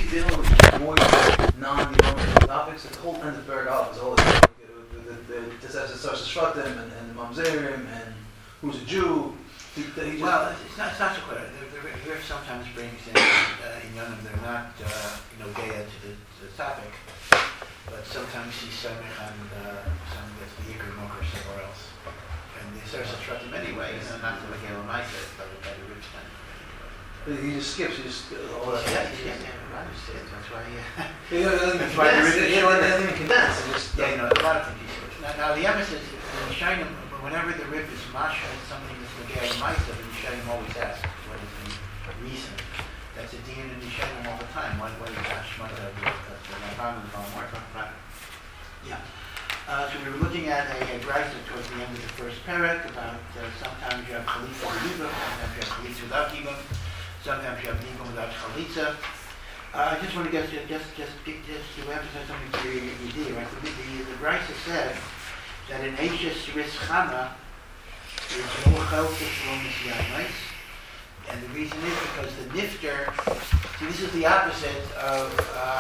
dealing with more non-emotional topics. The whole end of Berg-Av is all the such as Shvatim and the Mamzerim and who's a Jew. Well, it's not so clear. The Rif sometimes brings in Yonim. They're not Gaya to the topic, but sometimes he's Samech on something that's the Yikr Mokher somewhere else. And the Sarsa Shvatim anyway, not the Megillah Maisa, but by the Rif time. He just skips. That's why. That's why the Rif doesn't even condense. A lot of things he skips. Now the emphasis in Shainim, whenever the Rif is Masha, it's something that's Megillah Maisa, but Shainim always asks what is the reason. That's a din in Yishanim all the time. What is Hashmata? Yeah. So we were looking at a brisa towards the end of the first parak about sometimes you have chalitza with yibum, sometimes you have chalitza without yibum, sometimes you have yibum without chalitza. I just want to get just to emphasize something to your idea, right? The brisa said that in Eishes Ris Chama is no chelkish lo misyamais. And the reason is because the nifter, see, this is the opposite of,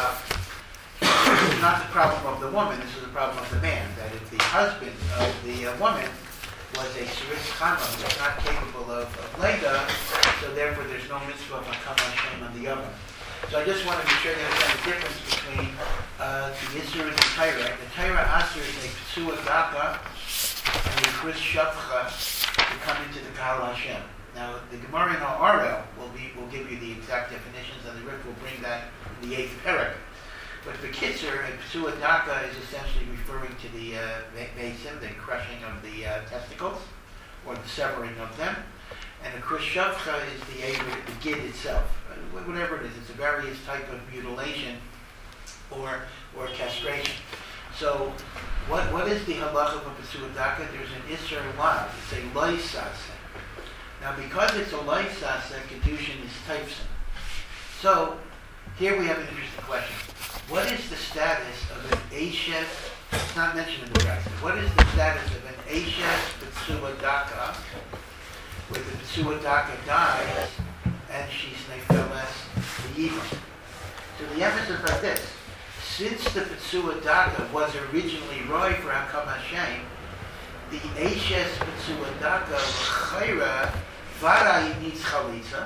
this is not the problem of the woman, this is the problem of the man. That if the husband of the woman was a Siris Chama, who was not capable of Lega, so therefore there's no mitzvah of Hakam Hashem on the other. So I just want to be sure to understand the difference between the Yisur and the Torah. The Torah Asur is a Psua Daka and a Chris Shavcha to come into the Kahal Hashem. Now, the Gemara in Orel will give you the exact definitions, and the Rif will bring that in the 8th parak. But the Kitzur, a Psua Daka, is essentially referring to the Mesim, the crushing of the testicles, or the severing of them. And a Krish Shavcha is the gid itself. Whatever it is, it's a various type of mutilation or castration. So, what is the halacha of a Psua Daka? There's an Isser Lav. It's a Loisase. Now, because it's a Loisase, Kedushin is Taifsin. So, here we have an interesting question. What is the status of an Eishes? It's not mentioned in the practice. What is the status of an Eishes Psua Daka, where the Psua Daka dies and she's Nefeles the Yibam? So the emphasis is like this. Since the Psua Daka was originally Roy for Hakam Hashem, the Eishes Psua Daka Chayra Varai needs Chalitza.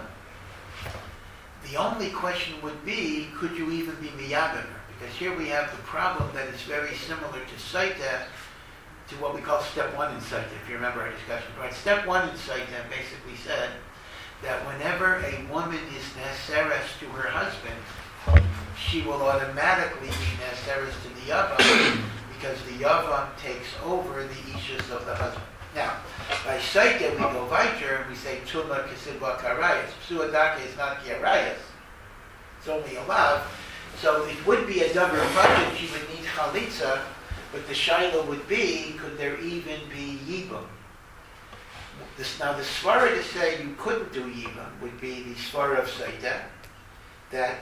The only question would be, could you even be Miyaber? Because here we have the problem that is very similar to Saita, to what we call step 1 in Saita, if you remember our discussion. Right? Step 1 in Saita basically said that whenever a woman is Neseres to her husband, she will automatically be Neseres to the Yavam, because the Yavam takes over the Ishus of the husband. Now, by Saita we go weiter and we say Tuma Kesibba Karayas. Psua Daka is not Yarayas. It's only a lav. So it would be a davar budget, she would need Chalitza, but the Shaila would be, could there even be Yibam? Now the Svara to say you couldn't do Yibam would be the Svara of Saita, that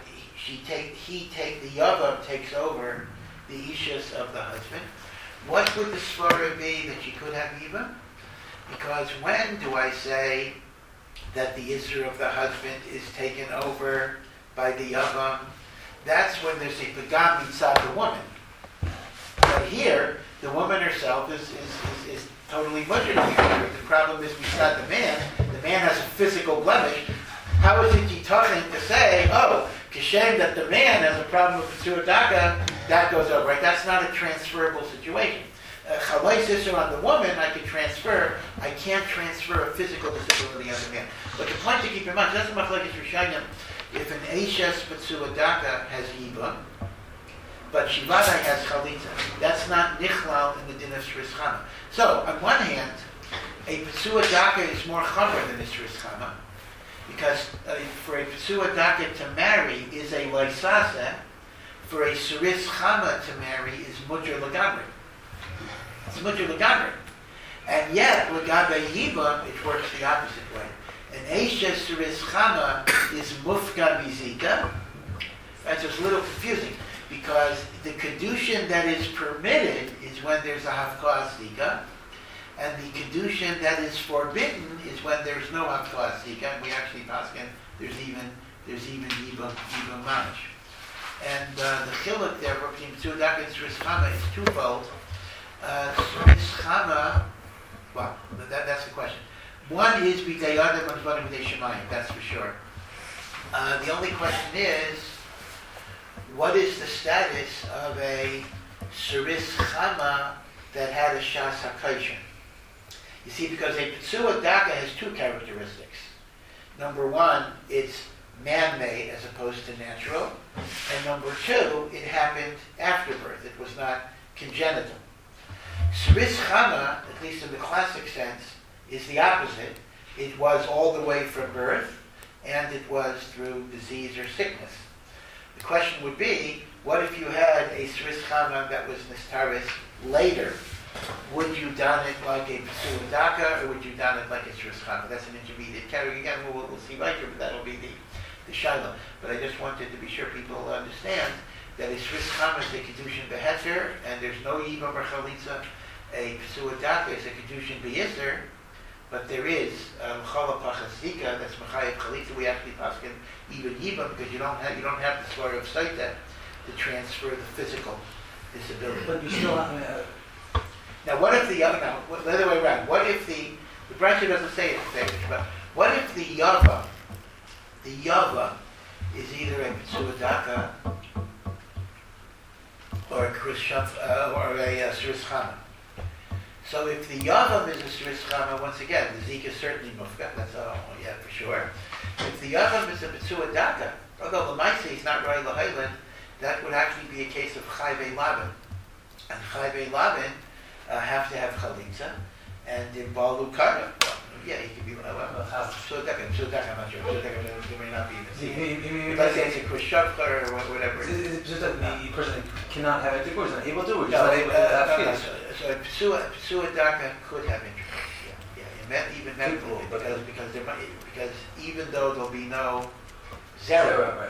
the Yavam takes over the Ishus of the husband. What would the Svara be that she could have Yibam? Because when do I say that the Isra of the husband is taken over by the Yavam? That's when there's a Pagam inside the woman. But here, the woman herself is totally mudgered. The problem is beside the man. The man has a physical blemish. How is it Yitarin to say, Kishem, that the man has a problem with Psua Daka, that goes over, right? That's not a transferable situation. Chalais Isser on the woman, I can transfer. I can't transfer a physical disability on the man. But the point to keep in mind, that's the Machlekes Rishonim. If an Eishes Psua Daka has Yibam, but Shivadai has Chalitza, that's not Nichlal in the din of Shris Chama. So, on one hand, a Psua Daka is more Chamer than a Shris Chama, because for a Psua Daka to marry is a Loisase, for a Shris Chama to marry is Mudr Lagamri. It's Mudr Lagamri. And yet, Lagabe Yibam, it works the opposite way. An Eishes Shris Chama is Mufka Bizika. That's just a little confusing, because the Kedushin that is permitted is when there's a Hafkah Zika, and the Kedushin that is forbidden is when there's no Hafkah Zika, and we actually paskin there's even Yibam Mamish. And the chiluk there between P'suah Daka and Sris Chama is twofold. Sris Chama, well, that's the question. One is B'dei Adam and one B'dei Shemayim, that's for sure. The only question is, what is the status of a Sris Chama that had a Shas HaKaishin? You see, because a P'suah Daka has two characteristics. Number one, it's man-made as opposed to natural. And number two, it happened after birth. It was not congenital. Sris Chama, at least in the classic sense, is the opposite. It was all the way from birth, and it was through disease or sickness. The question would be, what if you had a Sris Chama that was Nistaris later? Would you done it like a P'suah Daka, or would you done it like a Sris Chama? That's an intermediate category. Again, we'll see later, but that'll be the Shiloh. But I just wanted to be sure people understand that a Sris Chama is a Kedushin Beheter, and there's no Yibam or Chalitza. A P'suah Daka is a Kedushin B'Yisr, but there is Chala Pachasika, that's Machayev Chalitza. We actually paskin even Yibam, because you don't have the Svar of Saita to transfer the physical disability. But you still have... Now, what if the other way around? What if the Brasha doesn't say it in English, but what if the Yava is either a P'suah Daka or a or a Sris Chama? So if the Yavam is a Sris Chama, once again, the Zika is certainly Mufka, that's all yet for sure. If the Yavam is a P'suah Daka, although the Maisi is not Rai Lahaylan, that would actually be a case of Chayvei Labin. And Chayvei Labin have to have Chalitza, and in Balu Karna, yeah, he could be, P'suah Daka, I'm not sure, P'suah Daka, there may not be even. Let's say it's a Kushavka or whatever. Is it just that the person cannot have intercourse, not able to, or just No, not able to have kids? So P'suah Daka could have intercourse, even medically, because even though there'll be no zera,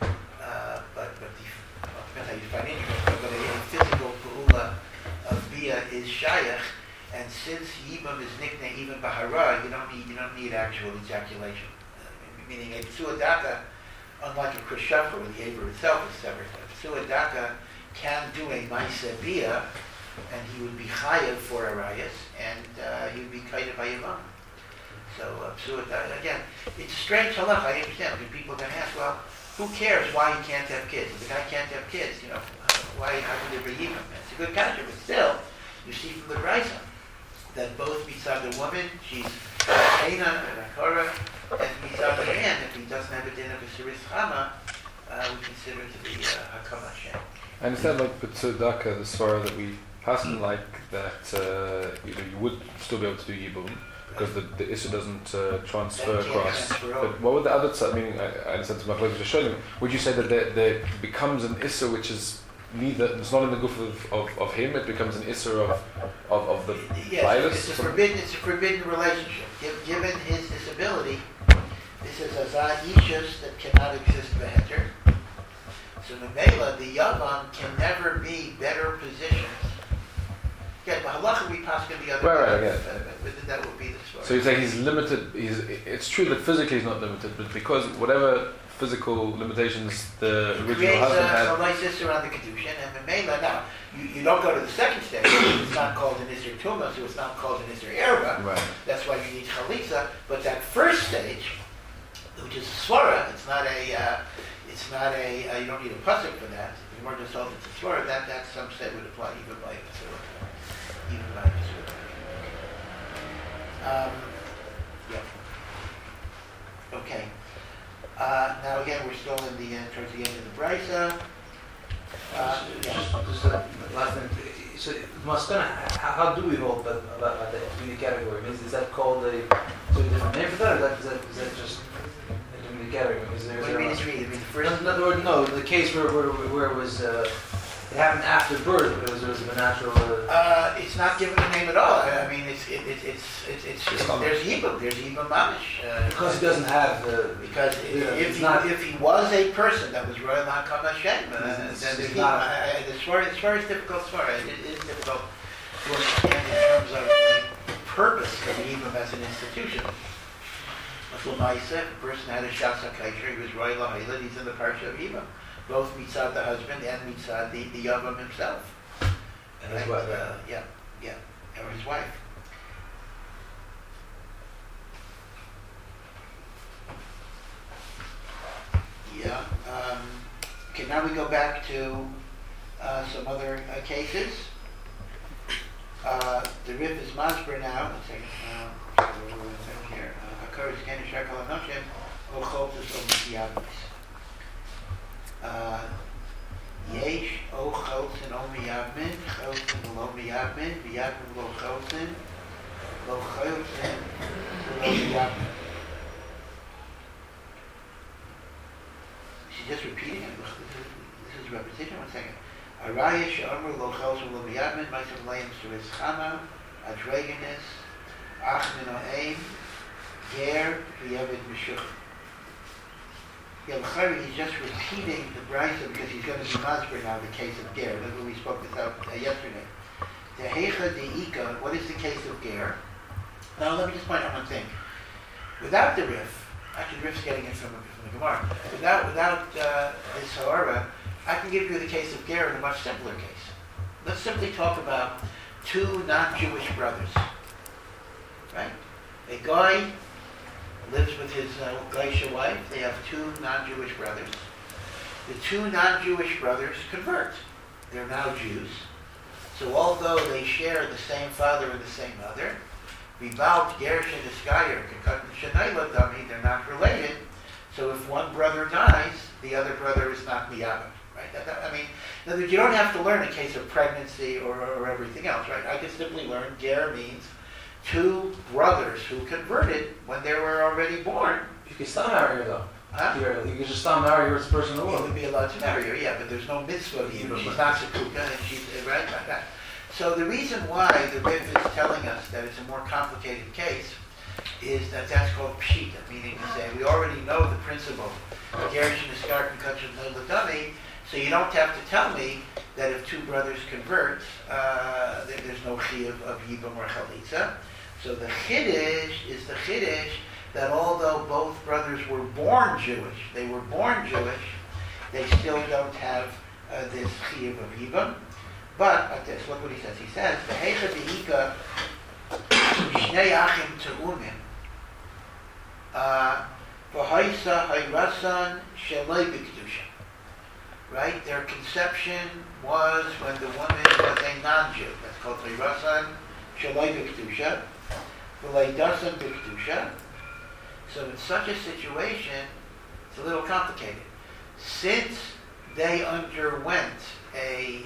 but depends how you define intercourse, but a physical pu'ula of bia is shayach, and since yibam is nicknamed even bahara, you don't need actual ejaculation. Meaning a P'suah Daka, unlike a Krishafra where the Aver itself is severed, a P'suah Daka can do a Maisa bia, and he would be chayav for Arias, and he would be chayav by Yavam. So P'suah Daka, again, it's a strange halacha, I understand, because people are going to ask, well, who cares why he can't have kids? If the guy can't have kids, why, how can there be Yibam? It's a good question, but still, you see from the Brisa that both beside the woman, she's Shena and Akara, and beside the man, if he doesn't have a din of a Sris Chama, we consider it to be Hakam Hashem. I understand, like P'suah Daka, the Svara that we pass in, like that, you would still be able to do Yibum, because the issue doesn't transfer across. But what would the other side, meaning, I understand to my colleagues just showing, would you say that there becomes an issue which is neither, it's not in the goof of him, it becomes an issue of the Yes, it's a forbidden relationship. Given his disability, this is a Ishus that cannot exist beheter. So Memela, the Yavam, can never be better positioned. Yeah, but halacha we pass can be other way, but that would be the story. So you say he's limited, it's true that physically he's not limited, but because whatever physical limitations the original husband had... It creates a around the Kedushin, and Memela, now, you don't go to the second stage, it's not called an Isser Tumah, so it's not called an Isser Erba. Right. That's why you need Chalitza, but that first stage, which is a Svara, it's not a, you don't need a pasuk for that. If you weren't just told it's a Svara, that some say would apply even by yeah. Okay. Now again, we're still in the towards the end of the Brisa. Just last thing. So Maskana, how do we hold about the intermediate category? Is that called a different name for that, or is that just intermediate category? What do you mean intermediate? In other words, no, the case where it was it happened after birth, but it was a natural. It's not given a name at all. I mean, it's there's Yibam Mamish. Because he doesn't have because if he was a person that was Royal Hakam Hashem, then there's not. The Svara is difficult. It is difficult to understand in terms of the purpose of Yibam as an institution. If a person had a Shas HaKaisher, he was Royal Lahayla, he's in the Parsha of Yibam. both mitzad the husband and mitzad the Yavam himself. And his wife. Or his wife. Yeah. Okay, now we go back to some other cases. The Rif is Masber now. Let's see. Here. Occurs Kenish Shekal Anoshim, O Choltus O Miyabis. Yesh O Choltin O Miyabmin, Choltin Lo Miyabmin, Miyabmin Lo Choltin, Lo Choltin Lo Miyabmin. She's just repeating it. This is repetition. 1 second. Araya she'amru lo chelzim lo miyadmin, ma'asim leim su'ez chama, adregenis, achmin o'eim, ger, v'yevid mishuch. He's just repeating the brisa because he's going to be masber now the case of ger. That's what we spoke this out yesterday. The heicha de'ika, what is the case of ger? Now let me just point out one thing. Without the Rif, actually the Rif's getting it from the Gemara, without this ha'ara, I can give you the case of ger in a much simpler case. Let's simply talk about two non-Jewish brothers. Right? A guy lives with his Geisha wife. They have two non-Jewish brothers. The two non-Jewish brothers convert. They're now Jews. So although they share the same father and the same mother, Vibalt, Gersh, and Iskayer, Shanayla Dami, they're not related. So if one brother dies, the other brother is not Miyabim. Right? I mean, in other words, you don't have to learn a case of pregnancy or everything else, right? I can simply learn ger means two brothers who converted when they were already born. You can still marry her though. Huh? You can just still marry her as a person in the You world. would be allowed to marry her, yeah, but there's no mitzvah even. She's not Sekuka, and she's right like that. So the reason why the Rif is telling us that it's a more complicated case is that that's called pshita, meaning to say we already know the principle. Gersh and Iskar can cut Ladami, so you don't have to tell me that if two brothers convert, there's no chiyuv of yibam or chalitza. So the chiddush is the chiddush that although both brothers were born Jewish, they still don't have this chiyuv of yibam. But at this, look what he says. He says, "V'hecha v'hika shnei achim te'umin v'haisa hayrasan sheloi b'kedusha." Right? Their conception was when the woman was a non-Jew. That's called hayrasan sheloi b'kedusha, v'leidasan b'kedusha. So in such a situation, it's a little complicated. Since they underwent a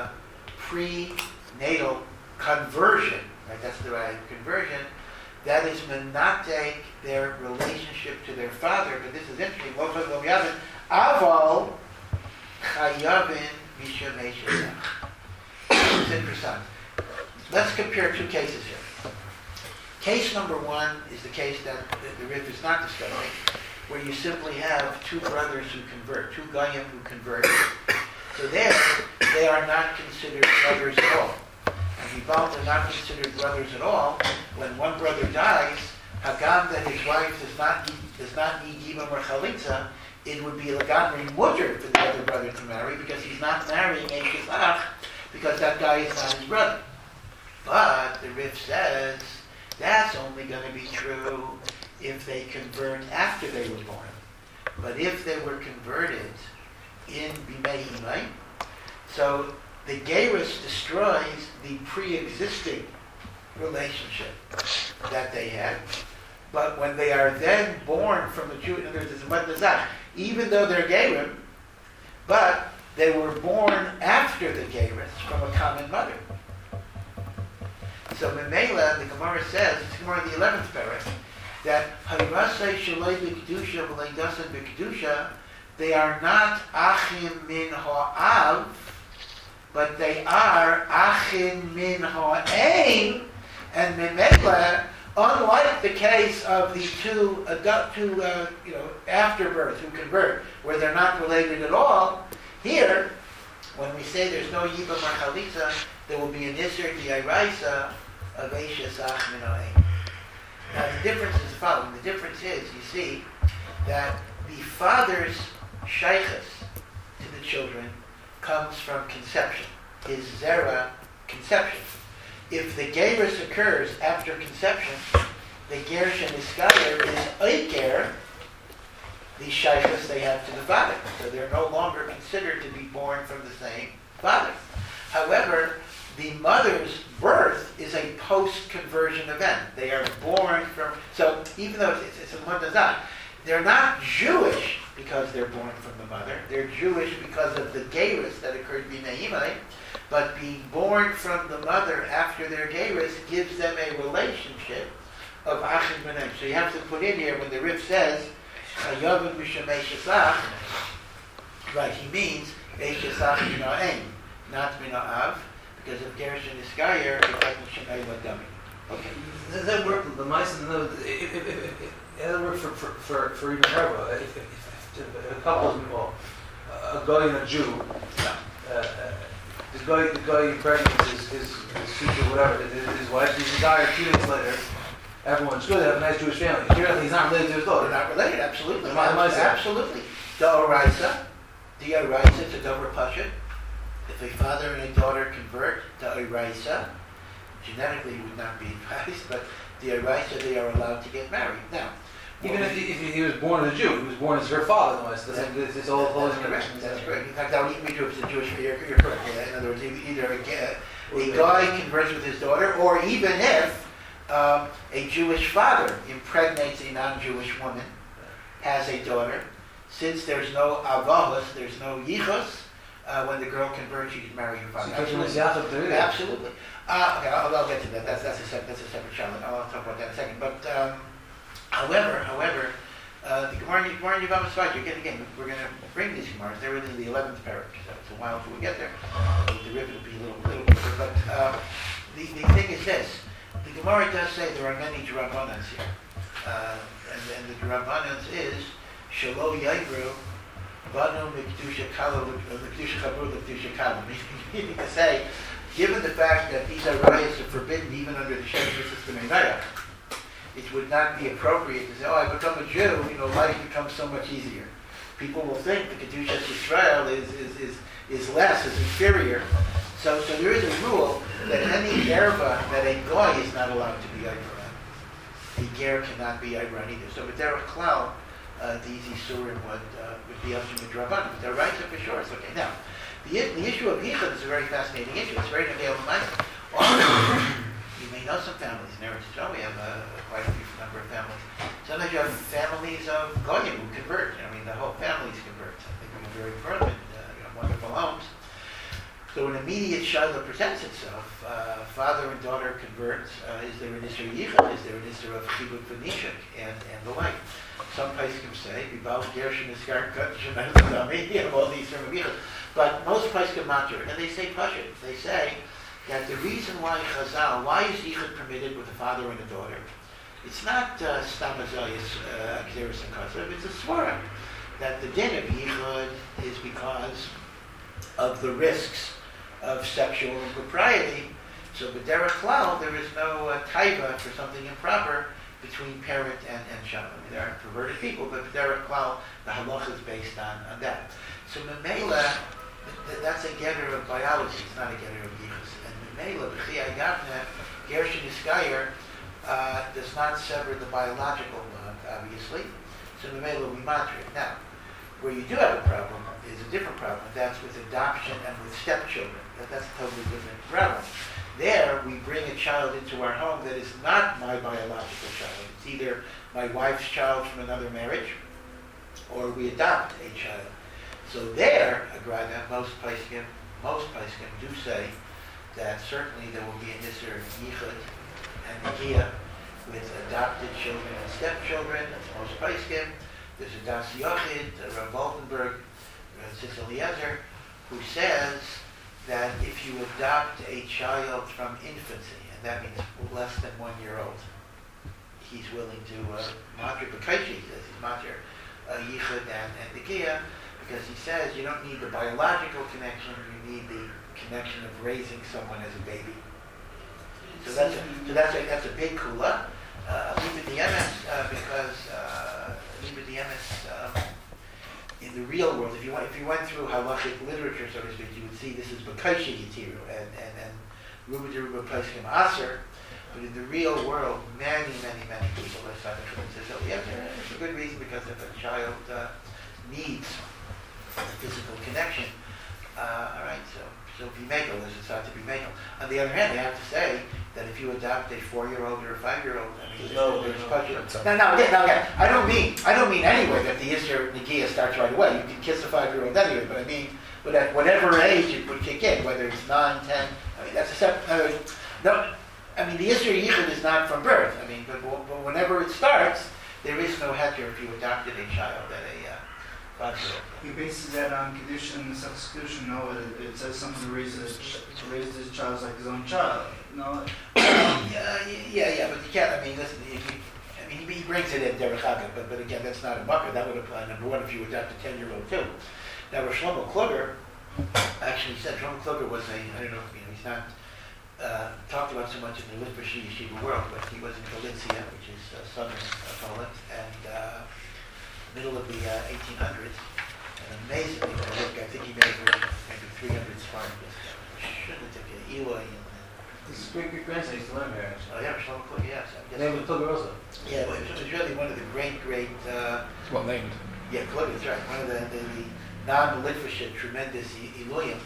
prenatal conversion, right? That's the right conversion. That is menatek their relationship to their father. But this is interesting. Aval chayavin mishamei. This is interesting. Let's compare two cases here. Case number one is the case that the Rif is not discussing, where you simply have two brothers who convert, two Goyim who convert. So there, they are not considered brothers at all. And Yibam are not considered brothers at all. When one brother dies, Hagam that his wife does not need Yibam or Chalitza, it would be Lagamri Mudr for the other brother to marry, because he's not marrying a Shizach, because that guy is not his brother. But the Rif says that's only going to be true if they convert after they were born. But if they were converted in Bimei Imai, so the Gerus destroys the pre-existing relationship that they had. But when they are then born from a Jew, in other words, even though they're Gerim, but they were born after the Gerus from a common mother. So Memela, the Gemara says, it's Gemara in the 11th parak, that Hayrasei Shalei B'Kedusha V'Leidasan B'Kedusha, they are not Achim Min Ha'av, but they are Achim Min Ha'ein, and Memela, unlike the case of the two afterbirth who convert, where they're not related at all, here, when we say there's no Yibam or Chalitza, there will be an Isser D'Iraisa of Eishes Ach Min Ha'ein. Now the difference is the following. The difference is, you see, that the father's shaykhus to children comes from conception. Is zera conception. If the gerus occurs after conception, the gershon iskayer is oiker, the shaykhs they have to the father. So they're no longer considered to be born from the same father. However, the mother's birth is a post-conversion event. They are born from, so even though it's a motazan, they're not Jewish because they're born from the mother. They're Jewish because of the gerus that occurred b'nei, but being born from the mother after their gerus gives them a relationship of achim b'nei. So you have to put in here when the Rif says Yavud Mishamei Shesach, right? He means Eish Shesach Mina'aim, not Mina'av, because of Gershon Iskayer, because Mishamei Ladami. Okay. Does that work? The mice and the it doesn't work for even Herba. If a couple is involved, a guy and a Jew, the guy impregnates his future whatever, his wife, he's died 2 days later. Everyone's good. They have a nice Jewish family. Apparently, he's not related to his daughter. They're not related, absolutely. Absolutely. Da'oraisa, it's a dover pashut. If a father and a daughter convert, da'oraisa, genetically would not be advised, but da'oraisa, they are allowed to get married. Now, even if he was born as a Jew, he was born as her father. No, it's all correct. That's correct. In fact, that would even be true if it's a Jewish. You're correct. In other words, either a guy converts with his daughter, or even if a Jewish father impregnates a non-Jewish woman, has a daughter. Since there's no avahos, there's no yichos, when the girl converts, she can marry her father. Absolutely. Absolutely. Okay, I'll get to that. That's a separate challenge. I'll talk about that in a second. But however, the Gemara in Yevamos Vayter, again, we're going to bring these Gemaras. They're really in the 11th parak, so it's a while before we get there. The ribbon will be a little quicker. But the thing is this. The Gemara does say there are many Drabanans here. And the Drabanans is Shalo Yagru Banu Mikdusha Kala Mikdusha Chabru Mikdusha Kala. Meaning to say, given the fact that these arayas are forbidden even under the Shemshah system in Naya, it would not be appropriate to say, oh, I become a Jew, life becomes so much easier. People will think the Kedushas Yisrael is less, is inferior. So there is a rule that any erva that a goy is not allowed to be Ibran. A ger cannot be Ibran either. So with Derech Klal, these Isurim would be up to Midrabanan. But they're right, so for sure it's okay. Now, the issue of Yichud is a very fascinating issue. It's very Negeil L'Maisa. You may know some families in Eretz Yisrael. We have quite a few number of families. Sometimes you have families of goyim who convert. The whole families convert. I think we have very fervent, wonderful homes. So an immediate shaila presents itself. Father and daughter convert. Is there an issue of yichud? Is there an issue of chibuk v'nishuk and the like? Some places can say bibal gershon iskar kat shemen l'dami. You have all these terms of yichud, but most places can matter, and they say pashut. They say that the reason why Chazal, why is yichud permitted with a father and a daughter? It's not stamazayis akzeris and kasav. It's a svara that the din of yichud is because of the risks of sexual impropriety. So b'derech klal, there is no taiva for something improper between parent and child. There are perverted people, but b'derech klal, the halacha is based on that. So memela, that's a getter of biology. It's not a getter of yichus. And memela, b'chiyai gavna, gershon iskayer, does not sever the biological bond, obviously. So memela, we matra it. Now, where you do have a problem is a different problem. That's with adoption and with stepchildren. That's a totally different problem. There, we bring a child into our home that is not my biological child. It's either my wife's child from another marriage, or we adopt a child. So there, Agraga, most Paiskim do say that certainly there will be an Isser Yichud and Negiah with adopted children and stepchildren. That's most Paiskim. There's a Das Yochid, Rav Waldenberg, Tzitz Eliezer, who says that if you adopt a child from infancy, and that means less than 1 year old, he's willing to matir b'kaishi, he says he's matir yichud and negiah, because he says you don't need the biological connection, you need the connection of raising someone as a baby. So that's a big kula. Liba Diemes, because Liba Diemes, in the real world, if you went through halachic literature, so to speak, you would see this is B'kaishi Yitiru and Ruba Deruba Peskim Aser. But in the real world, many people are signing for this. It's a good reason, because if a child needs a physical connection, all right, so Bimeko, there's a side to Bimeko. On the other hand, I have to say that if you adopt a 4-year-old or a 5-year-old, I mean, there's no, again, I don't mean anyway that the Isser Nagia starts right away. You can kiss a 5-year-old anyway, but I mean, but at whatever age it would kick in, whether it's 9, 10, I mean, that's a separate, no, I mean, the Isser Yichud is not from birth. I mean, but whenever it starts, there is no heter if you adopted a child at a 5-year-old. He bases that on condition and substitution. No, it says something to raise his child as like his own child. No. Yeah, but you can't. I mean, listen. He brings it in Derech Haga, but again, that's not a mucker. That would apply. Number one, if you adopt a 10-year-old too. Now, Shlomo Kluger actually said Shlomo Kluger was I don't know. He's not talked about so much in the Litvish Yeshiva world, but he was in Galicia, which is southern Poland, and middle of the 1800s. And amazingly, I think he made maybe 300 Spartan. Eloy. His great-grandson used to learn here, actually. Oh, yeah, Shlomo Kluger, yes. Named Kluger also. Yeah, well, it was really one of the great... well named. Yeah, Kluger, that's right. One of the non-Litvish tremendous Eloyim.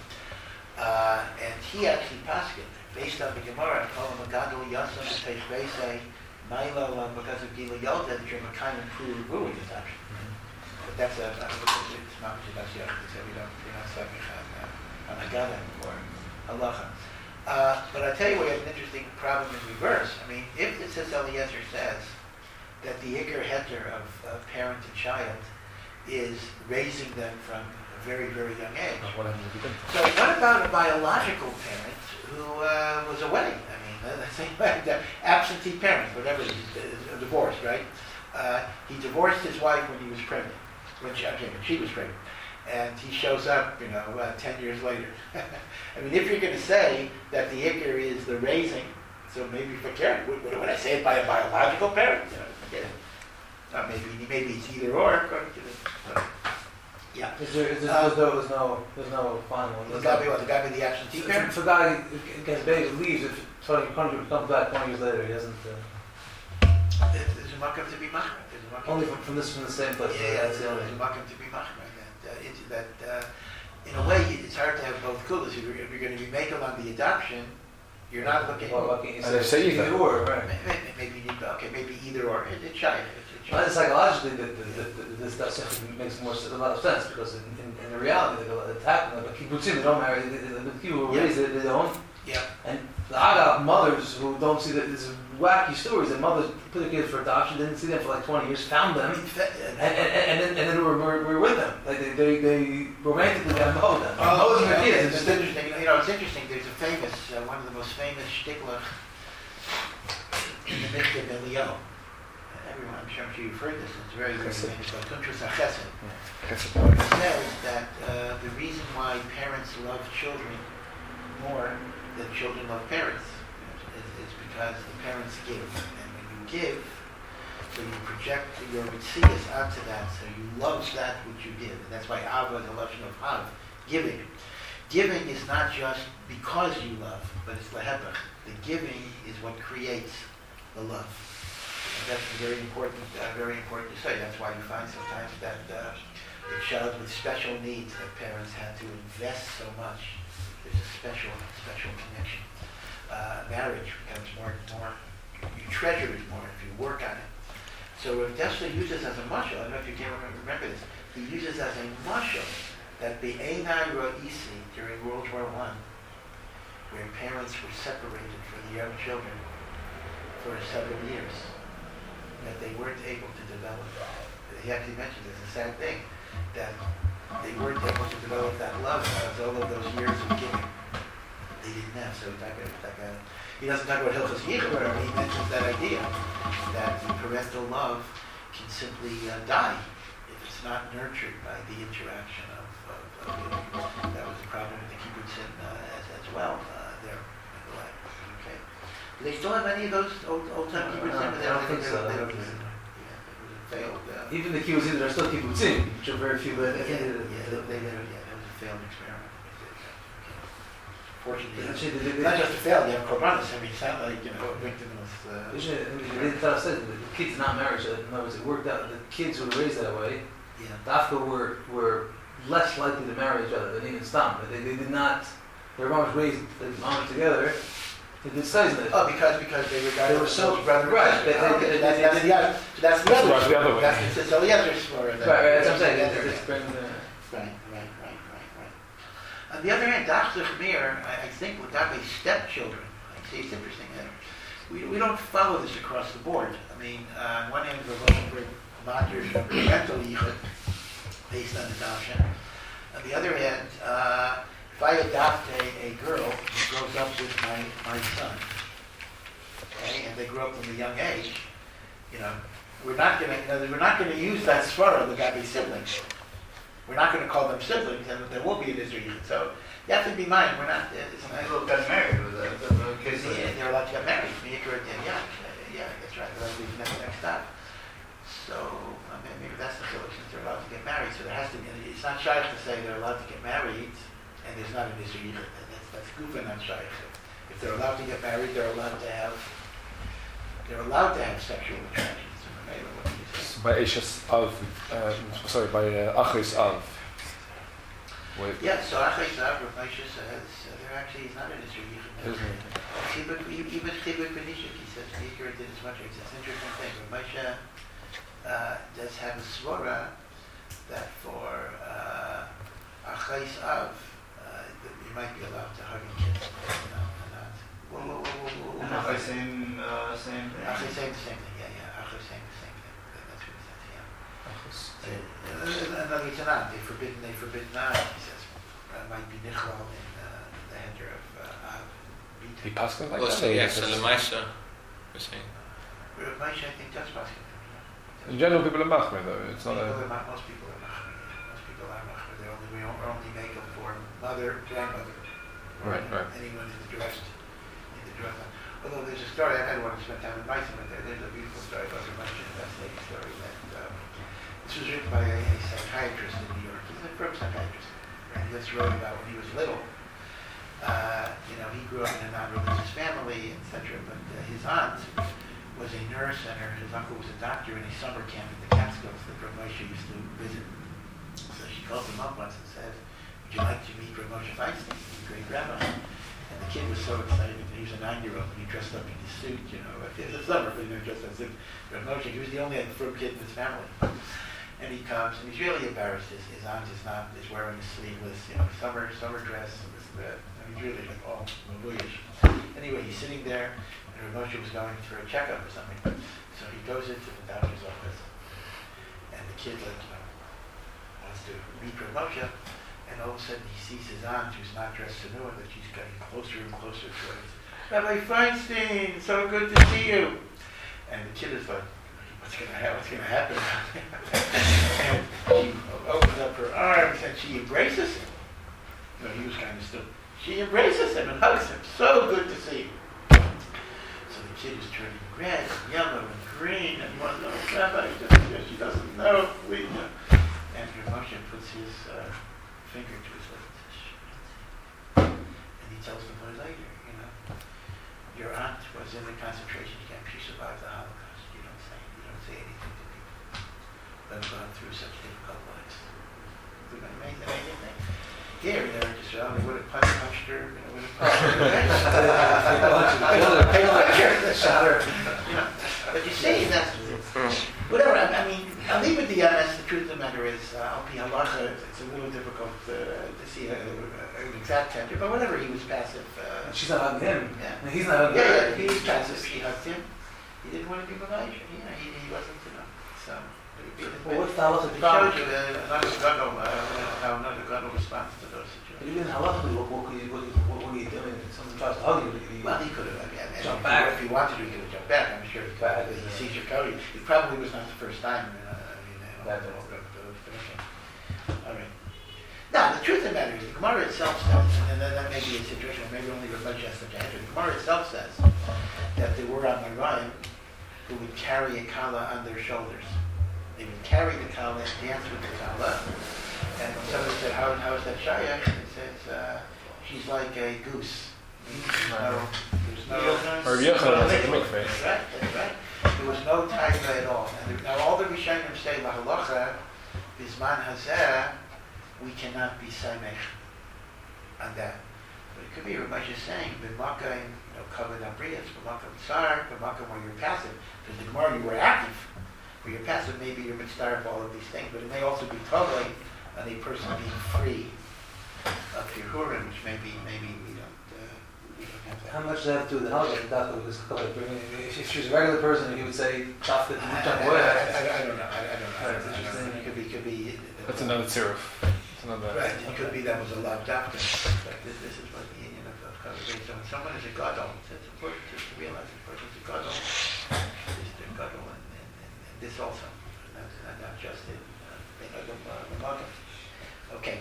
And he actually paskin, based on the Gemara, Kolam Agadol Yasam B'Teish Beisei, Maila because of Gila Yolda, that you're Makayim Puru is option. But that's it's not what you're so we're not studying on Agada or Halacha. But I tell you, we have an interesting problem in reverse. I mean, if the Tzitz Eliezer says that the Iker Heter of parent and child is raising them from a very, very young age. So what about a biological parent who was away? I mean, let's say absentee parent, whatever it is, divorced, right? He divorced his wife when he was pregnant, when she was pregnant. And he shows up, 10 years later. I mean, if you're going to say that the Iker is the raising, so maybe for Karen, would I say it by a biological parent? Forget it. Maybe it's either or, according to this. Yeah. There's no final one. The guy with the absentee parent? If a guy gets baby, leaves, if somebody comes back 20 years later, he doesn't... There's a makam to be machmer. Only from the same place. Yeah, there's a makam to be machmer. In a way, it's hard to have both kulas. If you're going to be makel on the adoption, you're not looking... Well, you say either or, right? Maybe either or. It's shy. Well, psychologically, this stuff makes a lot of sense, because in the reality, it's happening. Like kibbutzim, they don't marry. The people who raise it, they don't. Yeah. And the Agav mothers who don't see that, there's wacky stories that mothers put their kids for adoption, didn't see them for like 20 years, found them, and then we're with them. Like they romantically got involved with them. It's interesting. It's interesting. There's a famous, one of the most famous shtickler in the Mikveh Eliyahu. Everyone, I'm sure you've heard this. It's very, very famous. But Kuntras HaChesed. It says that the reason why parents love children more than children love parents is because the parents give. And when you give, so you project your mitzias onto that, so you love that which you give. And that's why Ava is a lesson of Hav, giving. Giving is not just because you love, but it's lehepach. The giving is what creates the love. And that's very important to say. That's why you find sometimes that the child with special needs that parents had to invest so much. There's a special connection. Marriage becomes more, you treasure it more if you work on it. So Rav Dessler uses as a mashal, I don't know if you can remember this, he uses as a mashal that the Einai Ra'isi during World War I, where parents were separated from the young children for several years, that they weren't able to develop. He actually mentioned it's a sad thing, that they weren't able to develop that love because all of those years of giving. They didn't have. So he doesn't talk about Hilchos Yichud, but he mentions that idea that the parental love can simply die if it's not nurtured by the interaction of giving. That was the problem with the kibbutzim as well there in the land. Okay. Do they still have any of those old-time kibbutzim? I don't think so. It was a failed... even the kibbutzim, there are still kibbutzim, which are very few. But I think that was a failed experiment. Fortunately, they not just a failed, you have korbanos. I mean, it's not like, victim of... they tell us that the kids not married, so in other words, it worked out. The kids who were raised that way, Yeah. the Afka were less likely to marry each other than even Stam. They did not, their moms raised the moms together. They did studies in it. Oh, because they were so brother. Right. That's the other. That's the other. Right, the other way. That's the other story. Right, that's what I'm saying. Right. On the other hand, Dachshund Mir, I think, would that be stepchildren. I see, it's interesting. We don't follow this across the board. I mean, on one hand, we're looking for Mater's parental yichud based on adoption. On the other hand, if I adopt a girl who grows up with my son, okay, and they grow up from a young age, we're not going to use that svara legabe siblings. We're not going to call them siblings, and there will be an Israel. So you have to be mindful. We're not. People got married with that. They're allowed to get married. Yeah, that's right. That'll be the next stop. So maybe that's the solution. They're allowed to get married. So there has to be. It's not shy to say they're allowed to get married, and there's not an Israel. That's goofy, not shy. So if they're allowed to get married, they're allowed to have sexual attractions. By Ashes of, by Achis of. Yeah, so Achis of, Rav Moshe says, there actually is not an Israel. Even Chibuk Benishik, he says, Yikar did as much. It's an interesting thing. Rav Moshe does have a svara that for Achis of, you might be allowed to hug kids. Achis same thing. Achis saying the same thing, yeah. Achis saying the same thing. That's what he says, yeah. Another Tanakh, they forbid not, he says, might be Nichlal in the header of Av. He passed it like Well, that? so yes, so Lamaisa, we're saying. Rav Moshe, I think, does pass it. In general, people are machmir though. It's not Most people are machmir. Most people are machmir. We only make them for mother, grandmother. Right. Anyone in the direct. Although there's a story, I don't want to spend time with Meissen, but there's a beautiful story about Rav Moshe, a fascinating story that this was written by a psychiatrist in New York. He's a firm psychiatrist. And he just wrote about when he was little. He grew up in a non-religious family, etc. But his aunt was a nurse, and his uncle was a doctor in a summer camp in the Catskills that Rav Moshe used to visit. So she called him up once and said, "Would you like to meet Rav Moshe Feinstein, the great rabbi?" And the kid was so excited. He was a 9-year-old, and he dressed up in his suit. It was summer, but dressed up in his suit. Rav Moshe, he was the only frum kid in his family. And he comes, and he's really embarrassed. His aunt is wearing a sleeveless, summer dress, and this and that. And he's really like all mavuyish. Anyway, he's sitting there, and Rav Moshe was going for a checkup or something. So he goes into the doctor's office, and the kid wants to meet Rav Moshe, and all of a sudden he sees his aunt, who's not dressed to new, and that she's getting closer and closer to him. Rabbi Feinstein, so good to see you. And the kid is like, what's going to happen? And she opens up her arms and she embraces him. He was kind of still. She embraces him and hugs him. So good to see you. So the kid is turning red and yellow and green and one knows, Rabbi, she doesn't know. And Rav Moshe puts his finger to his lips. And he tells the boy later, your aunt was in the concentration camp. She survived the Holocaust. You don't say anything to people that have gone through such difficult lives. It's an amazing thing. Here, they would have punched her. But you see, that's whatever. I mean, I'll leave it the honest. The truth of the matter is, Al Pi Halacha, it's a little difficult to see an exact tender, but whatever, he was passive. She's not hugging him. Yeah. He's not hugging Yeah, her. he was passive. She hugged him. He didn't want to be Mavayish. He wasn't, so. Well, what's the halacha? It shows you how another gadol responds to those situations. But even halacha, what are you doing? If someone tries to hug you, Well, he could have. Jump back. If he wanted to, he could have jumped back. I'm sure. He sees your Cody. It probably was not the first time. All right. Now, the truth of the matter is, the Gemara itself says, and that may be a situation where maybe only Rav Moshe has such a answer. The Gemara itself says that there were Amoraim who would carry a kala on their shoulders. even carry the kala and dance with the kala. And when somebody said, how is that shayach? It says, she's like a goose. There's no right, that's right. There was no taiva at all. And now all the Rishonim say, lahalacha, bisman hazeh, we cannot be samech on that. But it could be, Ramesh is saying, b'makam, covered abriyas, b'makam tsar, b'makam where you're passive. Because the Gemara you were active. Where you're passive, maybe you're mitzvah of all of these things, but it may also be totally on a person being free of Yehurim, which maybe we don't have that. How much does that have to do with the halacha? If she's a regular person, you would say, Tafka, I don't know. Could be. That's another tziruf. Right, it could be that was a love doctor. But this is what the union of congregation. So when someone is a gadol, it's important to realize this person is a gadol. Is a gadol, and this also, not just in the Okay.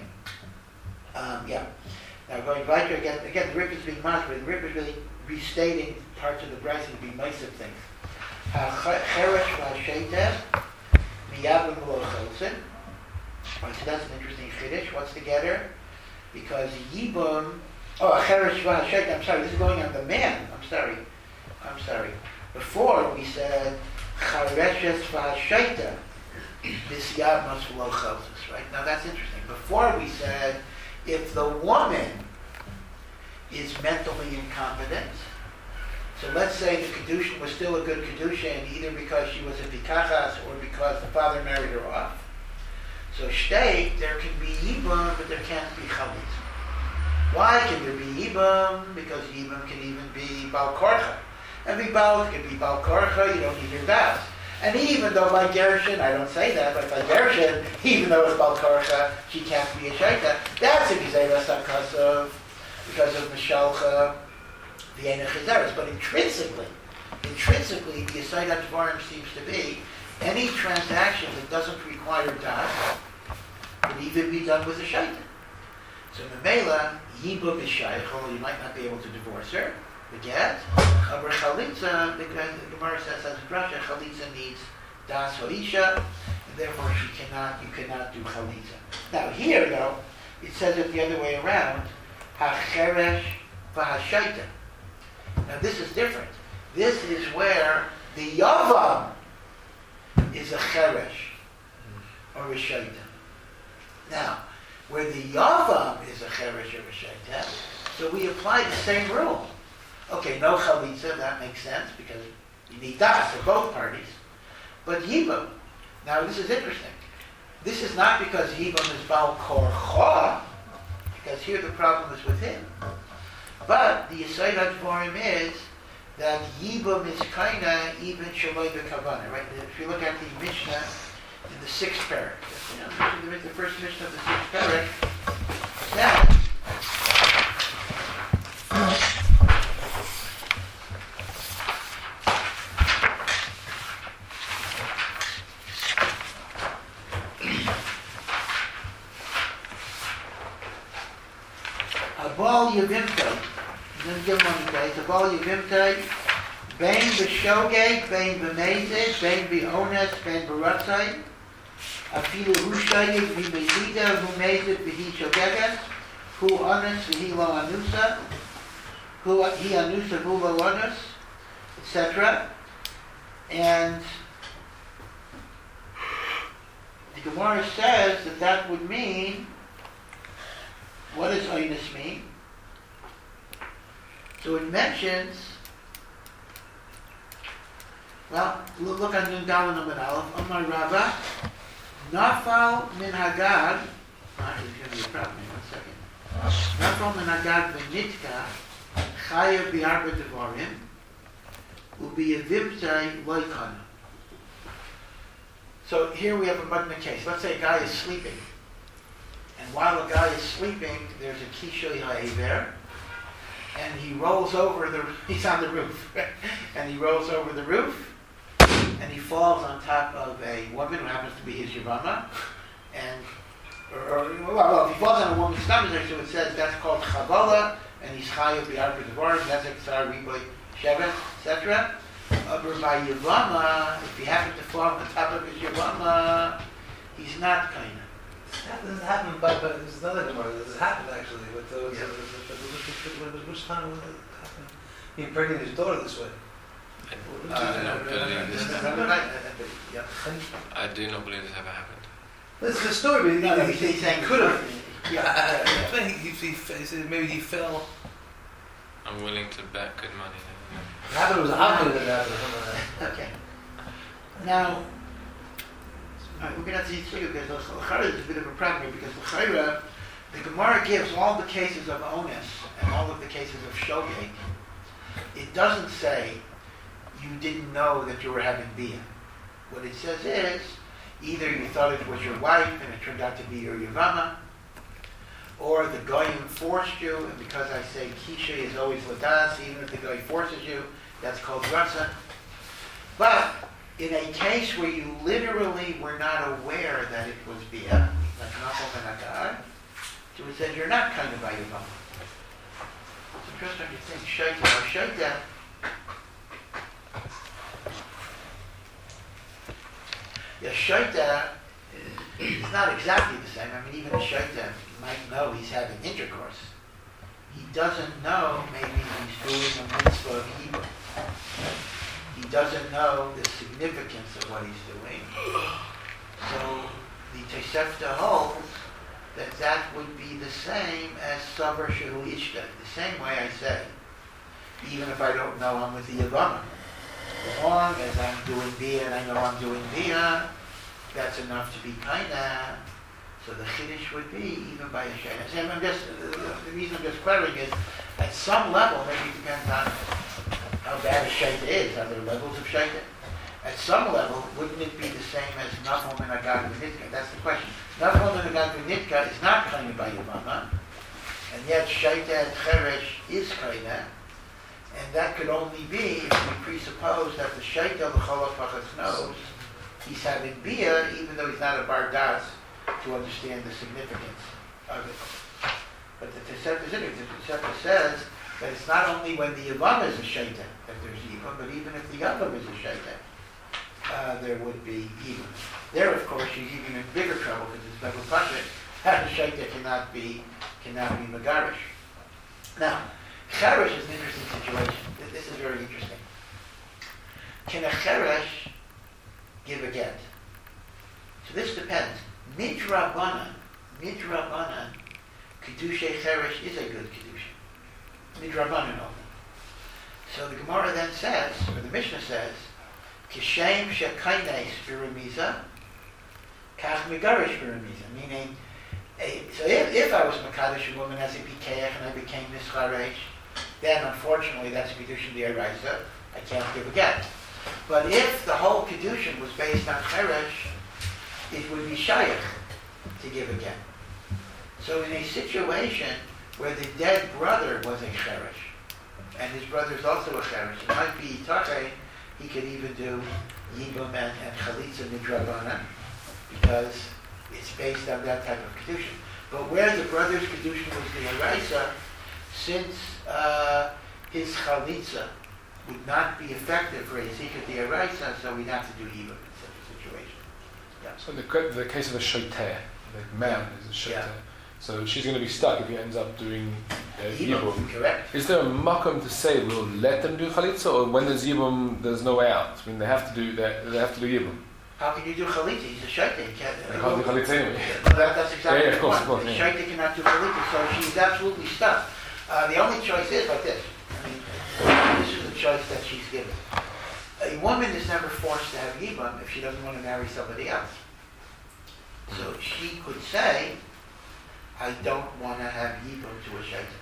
Yeah. Now going right here again, the Rip is being mashed, but the Rip is really restating parts of the Bryce and being nice of things. Cheresh v'asheitev miyavim v'lochelsen. So that's an interesting chiddush. What's together? Because Yibum, Cheresh v'asheitev, I'm sorry, this is going on the man. I'm sorry. Before we said Chereshes v'asheitev misyavim v'lochelsen, right? Now that's interesting. Before we said, if the woman is mentally incompetent, so let's say the Kedushin was still a good Kedushin, either because she was a Pikachas or because the father married her off. So state, there can be Yibam, but there can't be Chalitza. Why can there be Yibam? Because Yibam can even be Bal Korcha. And can be Bal Korcha, you don't need your das. And even though by Gershon, I don't say that, but by Gershon, even though it's Bal Korcha, she can't be a Shaita. That's a Gzeira because of Mishalcha, the Ena Chazeres. But intrinsically, the Yesaidat Dvarim seems to be any transaction that doesn't require das can even be done with a Shaita. So Memela, Yibum is Shaykh, although you might not be able to divorce her. The get, but Chalitza, the Gemara says as a drasha, Chalitza needs das hoisha, and therefore you cannot do Chalitza. Now here though, it says it the other way around, hacheresh v'hashaita. Now this is different. This is where the yavam is a cheresh or a shaita. Now, where the yavam is a cheresh or a shaita, so we apply the same rule. Okay, no chalitza, that makes sense, because you need das for both parties. But Yibam, now this is interesting. This is not because Yibam is Bal Korcha, because here the problem is with him. But the Yesod HaDvarim is that Yibam is kinda even Shaloi B'Kavana, right? If you look at the Mishnah in the 6th parak, the first Mishnah of the 6th parak, that Abal Yavimtai, I'm going to give one today. Abal Yavimtai, Bain B'Shogeg, Bain B'Mezid, Bain B'Ones, Bain B'Ratzai, Afilu Hushayik, V'Mezida, V'Mezid, V'Hi Shogegas, Hu Ones, V'Hi Lo Anusa, Hu Hi Anusa, Hu Lo Ones, etc. And the Gemara says that would mean, what does Oinus mean? So it mentions, well, look on Nun Daled Amud Aleph, Omar Rava, Nafal Min Hagad, it's going to be a problem in 1 second. Nafal Min Hagad V'Nitka, Chayav B'Arba Devarim, U'B'Yavimtai Loikana. So here we have a Magna case. Let's say a guy is sleeping. And while a guy is sleeping, there's a Kishoy Ha'ever, and he rolls over he's on the roof, and he rolls over the roof, and he falls on top of a woman who happens to be his Yavama, and, well, if he falls on a woman's stomach, so it says that's called Chavala, and he's Chayav B'Arba Devarim, that's a Ksar Riboy Shevet, etc. Over by Yavama, if he happened to fall on the top of his Yavama, he's not kind of. That doesn't happen, but there's another Gemara. This has happened actually. Which time was it happen? He impregnated his daughter this way. I do not believe this ever happened. This is a story. No, he's saying could have. Yeah. Maybe he fell. I'm willing to bet good money. It happened. It was a happening that happened. Okay. Now, we're going to have to see because L'chara is a bit of a problem here because L'chara, the Gemara gives all the cases of onus and all of the cases of shogeg. It doesn't say you didn't know that you were having bia. What it says is either you thought it was your wife and it turned out to be your Yavama, or the goyim forced you, and because I say kisha is always ladas, even if the goy forces you, that's called rasa. But in a case where you literally were not aware that it was bia, like Nachum and Agar, so it says you're not kind of by Yavama. It's interesting to think shaita or shaita. Yeah, shaita is not exactly the same. I mean, even a shaita might know he's having intercourse. He doesn't know maybe he's doing a mitzvah of Hebrew. He doesn't know the significance of what he's doing. So the Tosefta holds that that would be the same as Savar Shehu Ishta. The same way I say, even if I don't know I'm with the Yavama. As long as I'm doing Bia and I know I'm doing Bia, that's enough to be kinda. So the Chiddush would be even by a Shayna. The reason I'm just querying is, at some level, maybe it depends on how bad a Shayta is. Are there levels of Shayta? At some level, wouldn't it be the same as Nachum and Agag V'Nitka? That's the question. Nachum and Agag V'Nitka is not kinda by Yavama, and yet Shayta and Cheresh is kinda. And that could only be if we presuppose that the Shaita l'chol ha'pachas knows he's having bia, even though he's not a bar das, to understand the significance of it. But the Tosefta says that it's not only when the Yavam is a Shaita that there's Yibam, but even if the Yavam is a Shaita, there would be Yibam. There, of course, she's even in bigger trouble because it's Bevel Pashit. How the Shaita cannot be Megarish. Now, Cheresh is an interesting situation. This is very interesting. Can a Cheresh give a get? So this depends. Midrabanan, Kedushay Cheresh is a good Kedusha. Midrabanan only. So the Gemara then says, or the Mishnah says, Kishem Shekainei Spiramiza, Kach Megarish Spiramiza, meaning, so if I was Makadosh a woman as a Pikeach and I became Nischaresh, then unfortunately that's Kedushin D'Oraisa, I can't give a get. But if the whole Kedushin was based on Cheresh, it would be Shayach to give a get. So in a situation where the dead brother was a Cheresh, and his brother's also a Cheresh, it might be Takei, he could even do Yibam and Chalitza Midrabanan, because it's based on that type of Kedushin. But where the brother's Kedushin was D'Oraisa, since his Chalitza would not be effective for a Zika D'Oraisa, so we'd have to do Yibam in such a situation. Yeah. So the case of a Shoteh, the man is a Shoteh. Yeah. So she's going to be stuck if he ends up doing Yibum. Correct. Is there a makom to say we'll let them do Chalitza, or when there's Yibum, there's no way out? I mean, they have to do that. They have to do Yibum. How can you do Chalitza? He's a Shaita. He can't do Chalitza anyway. That's exactly of course, the point. The Shaita cannot do Chalitza, so she's absolutely stuck. The only choice is like this. I mean, this is the choice that she's given. A woman is never forced to have Yibam if she doesn't want to marry somebody else. So she could say, I don't want to have Yibam to a Shaita.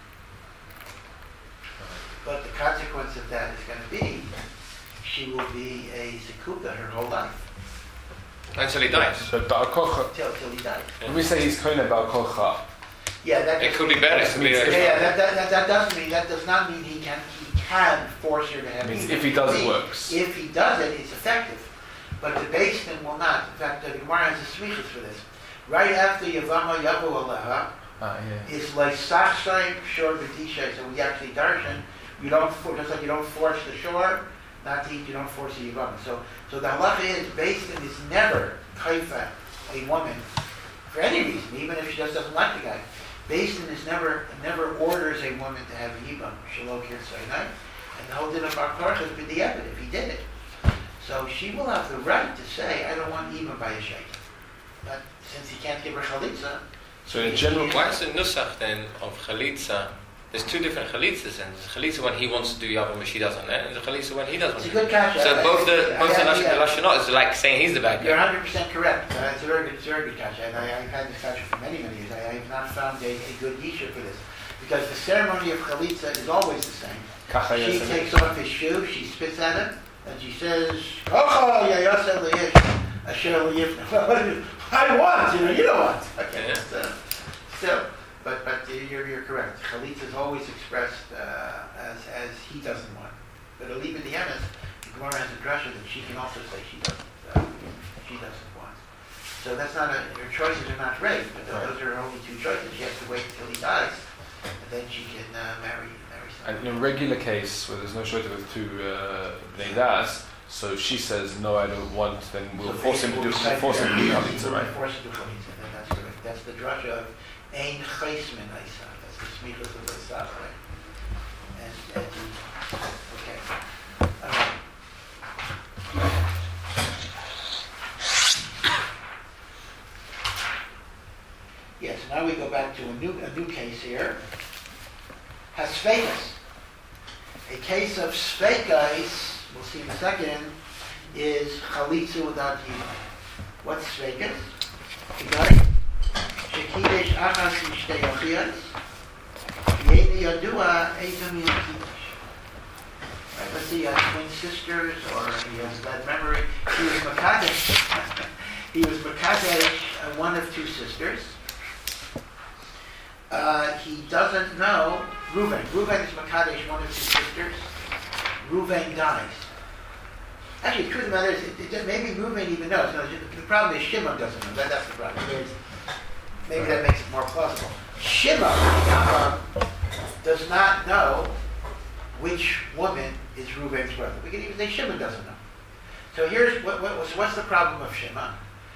But the consequence of that is going to be, she will be a Zekuta her whole life. Until he dies. But Ba'al Till he dies. when we say he's Koine Ba'al Kocha, Yeah, that It could be better. It could be that does not mean he can force her to have means Yibam. if he does, it works. If he does it, it's effective. But the Beistin will not. In fact, the Gemara has a smichus for this. Right after Yavama Yavu Aleha is Leisachshaim Shor B'Tishay. So we actually darshan, you don't just like you don't force the shore, not to eat, you don't force a yibam. So the halacha is based in this never chayfa a woman for any reason, even if she just doesn't like the guy. Based in this never orders a woman to have a yibam shalom kirtzayinai, and the whole din of bar korach has been the evidence if he did it. So she will have the right to say, I don't want yibam by a sheikh. But since he can't give her chalitza, so in general, why is the nusach then of chalitza? There's two different chalitzas, and there's chalitza when he wants to do yibam, but she doesn't, and there's a chalitza when he doesn't. It's a good catch. So both the lashonot is like saying he's the bad You're guy. 100% correct. It's a very good catch. And I've had this catch for many years. I have not found a good yisha for this. Because the ceremony of chalitza is always the same. She takes off his shoe, she spits at him, and she says, I want, you don't want. Okay, Yeah. Still, but you're correct. Chalitza is always expressed as he doesn't want. But Oliva the Emes, the Gemara has a drasha that she can also say she doesn't want. So that's not her choices are not raised, but those are her only two choices. She has to wait until he dies, and then she can marry someone. And in a regular case where there's no shota with two bnei das, so she says no, I don't want. Then we'll force him to do chalitza, right? Force him to do chalitza. Then that's correct. That's the drasha of ein chaismin aisa. That's the smichus of the staff, right? And okay. Yes. Now we go back to a new case here. Hasfeikas. A case of sveikas, we'll see in a second, is chalitza without yibam. What's sveikas? Shekidesh achas mishtei achiyas, yeni yadua eitam yadkidesh. Right, let's see, twin sisters, or he has bad memory. He was Makadesh. He was Makadesh, one of two sisters. He doesn't know Reuven. Reuven is Makadesh, one of two sisters. Reuven dies. Actually, the truth of the matter is, maybe Reuven even knows. No, the problem is Shimon doesn't know. That's the problem. Maybe that makes it more plausible. Shimon does not know which woman is Reuven's brother. We can even say Shimon doesn't know. So here's what's the problem of Shimon?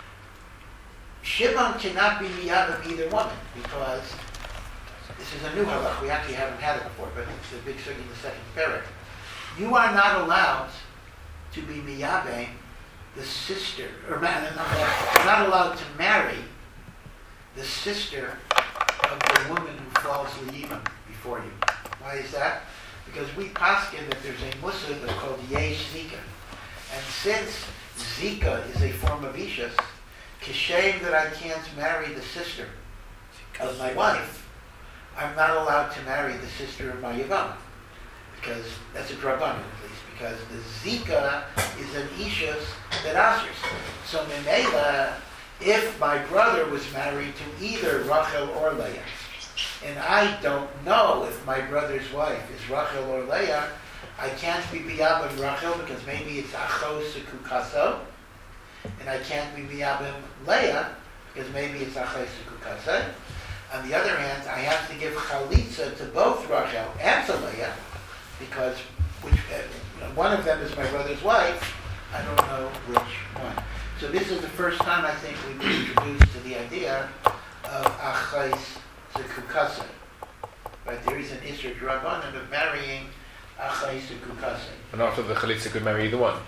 Shimon cannot be miyad of either woman because this is a new halach. We actually haven't had it before, but it's a big sugi in the second parak. You are not allowed to be miyabe the sister, or not allowed to marry the sister of the woman who falls l'yibam before you. Why is that? Because we paskin that there's a mussar that's called yesh zika, and since zika is a form of ishus, kishem that I can't marry the sister of my wife, I'm not allowed to marry the sister of my Yavama. Because that's a drabanan at least. Because the Zika is an ishus that asers. So Memela, if my brother was married to either Rachel or Leah, and I don't know if my brother's wife is Rachel or Leah, I can't be biyabim Rachel because maybe it's achos sekukaso, and I can't be biyabim Leah because maybe it's achos sekukase. On the other hand, I have to give chalitza to both Rachel and to Leah because one of them is my brother's wife. I don't know which one. So this is the first time I think we've been introduced to the idea of achos sekukase. Right, there is an Isser Drabanan of marrying achos sekukase. And after the chalitza could marry either one.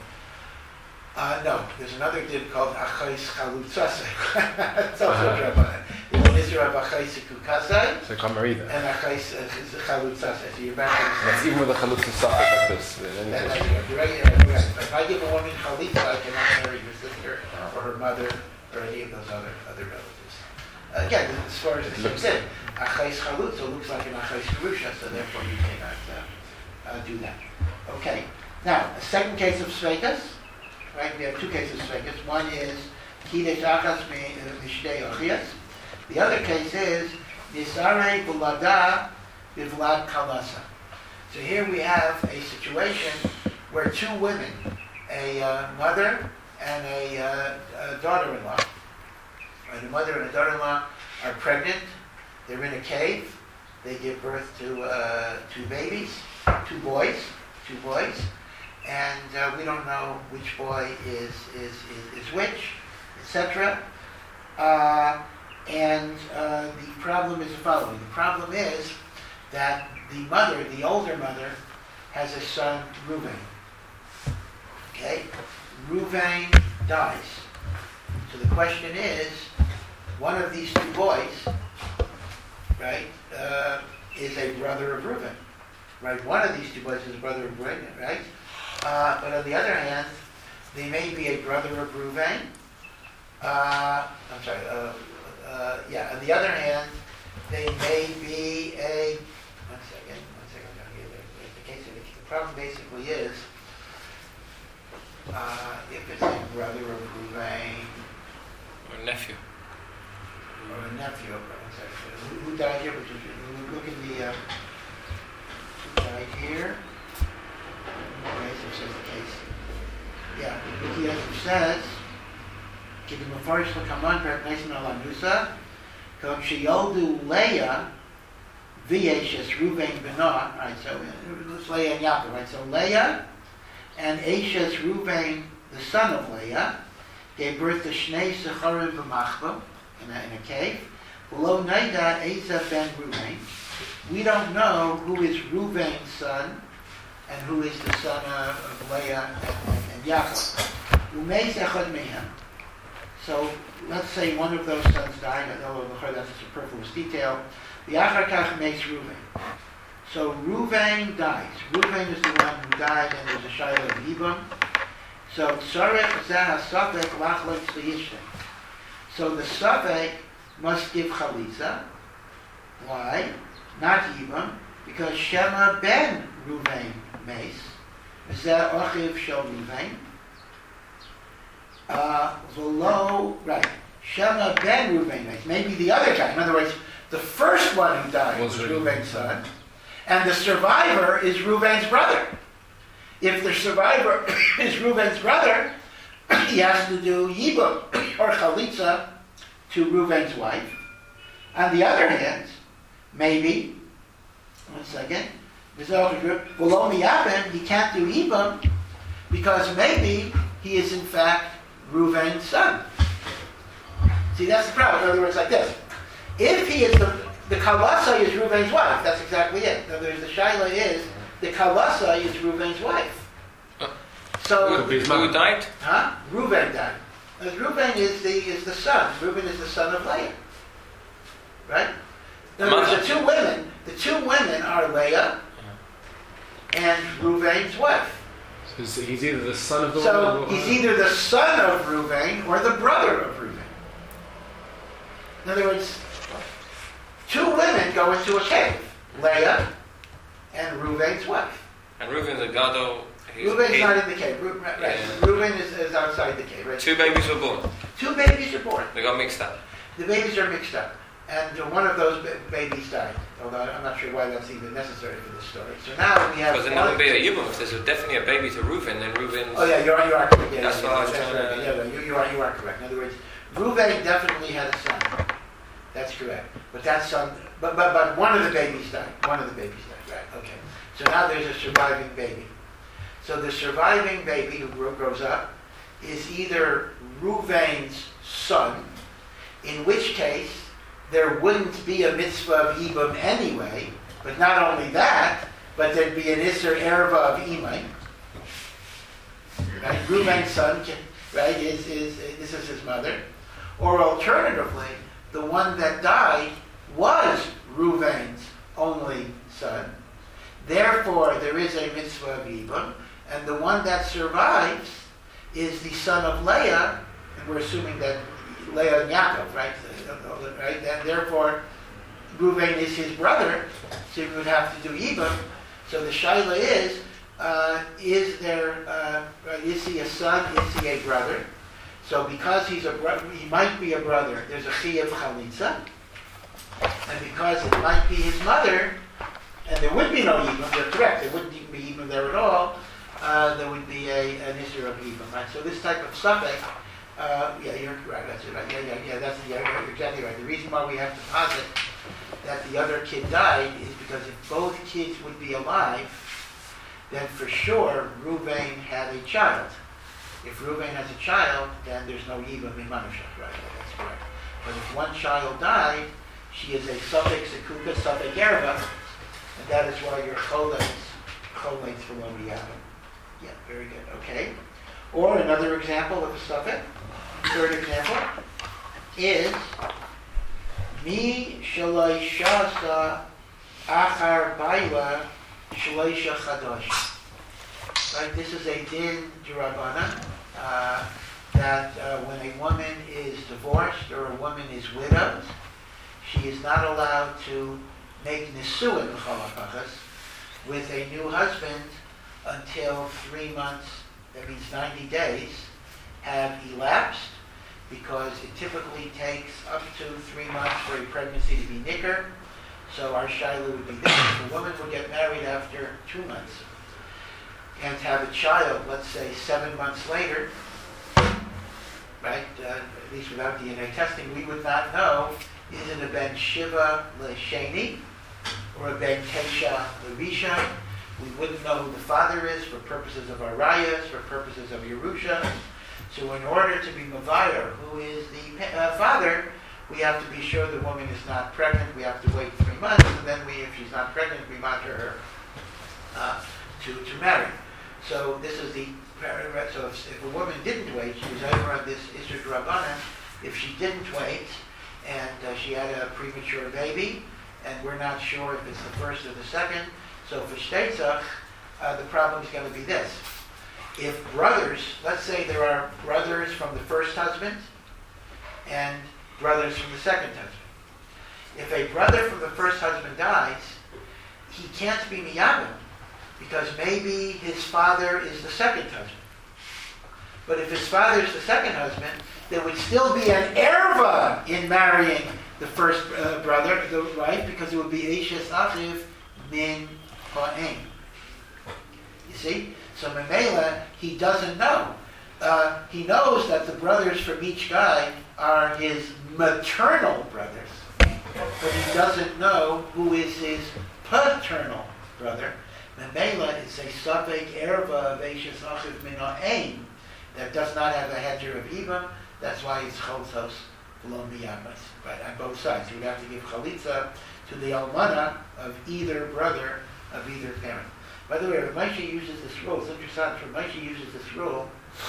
No, there's another dib called achos chalutzase. It's also Drabanan. There's an Isser of achos sekukase. So you can't marry either. And achos chalutzase. So you're back. That's even with a chalitza suffix like this. You're right. If I give a woman chalitza, I cannot marry her sister or her mother or any of those other relatives. Again, as far as the said, achos chalutza looks like an achos gerusha, so therefore you cannot do that. Okay. Now, a second case of sveikas. Right, we have two cases of sveikas. One is kidesh achas mishtei ochias. The other case is nisarei bulada bivlad kalasa. So here we have a situation where two women, a mother and a daughter-in-law, right, a mother and a daughter-in-law are pregnant. They're in a cave. They give birth to two babies, two boys, and we don't know which boy is which, etc. And the problem is the following. The problem is that the mother, the older mother, has a son, Reuven. Okay? Reuven dies. So the question is, one of these two boys, right, is a brother of Reuven. Right? One of these two boys is a brother of Reuven, right? But on the other hand, they may be a brother of Reuven. On the other hand, they may be a... One second down here. The problem basically is, if it's a brother of Reuven... Or nephew. Or a nephew. Who died here? Look at the... who died here? Okay, so it says the case. Yeah, the says... כי במפורש לקמן פרק נסן על הנוסה, כלומר שיולדו לאה ויש את ראובן בנו, right, so it's Leah and Yaakov, right, so Leah and Ashes Reuven, the son of Leah, gave birth to Shnei Secharim b'machba, in a cave. Below Naida, Asa ben Reuven. We don't know who is Reuven's son and who is the son of Leah and Yaakov. Umei Zechad Mehem. So let's say one of those sons died. I know that's a superfluous detail. The Achar makes Reuven. So Reuven dies. Reuven is the one who died, and there's a Shaila of Yibam. So Tzarech Zeh HaSafek Lachlex Liyishtem. So the Safek must give Chalitza. Why? Not Yibam, because Shema ben Reuven Meis. Zeh Ochiv Shel Reuven. Right. Shema ben Reuven Meis. Maybe the other guy. In other words, the first one who died was Reuven's son, and the survivor is Reuven's brother. If the survivor is Reuven's brother, he has to do Yibum or Chalitza to Reuven's wife. On the other hand, maybe, one second, below Miyabim, he can't do Yibum because maybe he is in fact Reuven's son. See, that's the problem. In other words, like this. If he is the Kalasa is Reuven's wife, that's exactly it. In other words, the Shaila is, the Kalasa is Reuven's wife. So, who died? Huh? Reuven died. Reuven is the son. Reuven is the son of Leah. Right? In other words, the two women are Leah and Reuven's wife. So he's either the son of the So he's either the son of Reuven or the brother of Reuven. In other words, two women go into a cave. Leah and Reuven's wife. And Reuven's a Gado. Reuven's not in the cave. Reuven is outside the cave. Right? Two babies were born. Two babies are born. They got mixed up. The babies are mixed up. And one of those babies died. Although I'm not sure why that's even necessary for this story. So now we have... Because there would be a Yibum. If there's definitely a baby to Reuven, then Reuven's... Oh yeah, you are correct. Yeah, that's what I was trying to... You are correct. In other words, Reuven definitely had a son. That's correct. But that son... But one of the babies died. One of the babies died. Right, okay. So now there's a surviving baby. So the surviving baby who grows up is either Reuven's son, in which case there wouldn't be a mitzvah of Yibum anyway, but not only that, but there'd be an Isser Erva of Imai. Right? Reuven's son, right, this is his mother. Or alternatively, the one that died was Reuven's only son. Therefore, there is a mitzvah of Yibum, and the one that survives is the son of Leah, and we're assuming that Leah and Yaakov, right? And therefore, Reuven is his brother, so he would have to do Yibum. So the shaila is he a son? Is he a brother? So because he's a brother, he might be a brother. There's a chi of chalitza, and because it might be his mother, and there would be no Yibum. They're correct. There wouldn't even be Yibum there at all. There would be an issue of Yibum. Right? So this type of suffix. Yeah, you're right. That's it. Right. Yeah. You're exactly right. The reason why we have to posit that the other kid died is because if both kids would be alive, then for sure Reuven had a child. If Reuven has a child, then there's no Yibam in Manusha, right? That's correct. But if one child died, she is a suffix Sekuka, suffix Erva, and that is why your Cholets for when we have it. Yeah, very good. Okay. Or another example of a suffix, third example, is Mi Shalai Shasa Achar Baila Shalaisha Chadosh. Right, this is a din d'Rabbanan, that when a woman is divorced or a woman is widowed, she is not allowed to make nisuin with a new husband until 3 months, that means 90 days, have elapsed, because it typically takes up to 3 months for a pregnancy to be nicker. So our shaila would be this: if a woman would get married after 2 months and have a child, let's say 7 months later, right, at least without DNA testing, we would not know, is it a ben Shiva L'Sheni or a ben Tesha L'Risha? We wouldn't know who the father is for purposes of our rayas, for purposes of Yerusha. So in order to be Mavayar, who is the father, we have to be sure the woman is not pregnant. We have to wait 3 months, and then if she's not pregnant, we matter her to marry. So this is the so if a woman didn't wait, she was over on this Isur D'Rabbanan. If she didn't wait and she had a premature baby, and we're not sure if it's the first or the second, so for Shteitzach, the problem is going to be this: if brothers, let's say there are brothers from the first husband and brothers from the second husband. If a brother from the first husband dies, he can't be miyabim, because maybe his father is the second husband. But if his father is the second husband, there would still be an erva in marrying the first brother, right? Because it would be Eishes Achiv min ha'em. You see? So Memela, he doesn't know. He knows that the brothers from each guy are his maternal brothers, but he doesn't know who is his paternal brother. Memela is a Safek Erva of Eishes Achiv min ha'em that does not have a hedger of Ibam. That's why it's Cholzos V'lo Miyamas, right, on both sides. You would have to give Chalitza to the Almana of either brother, of either parent. By the way, Rav Moshe uses this rule. It's interesting. Rav Moshe uses this rule,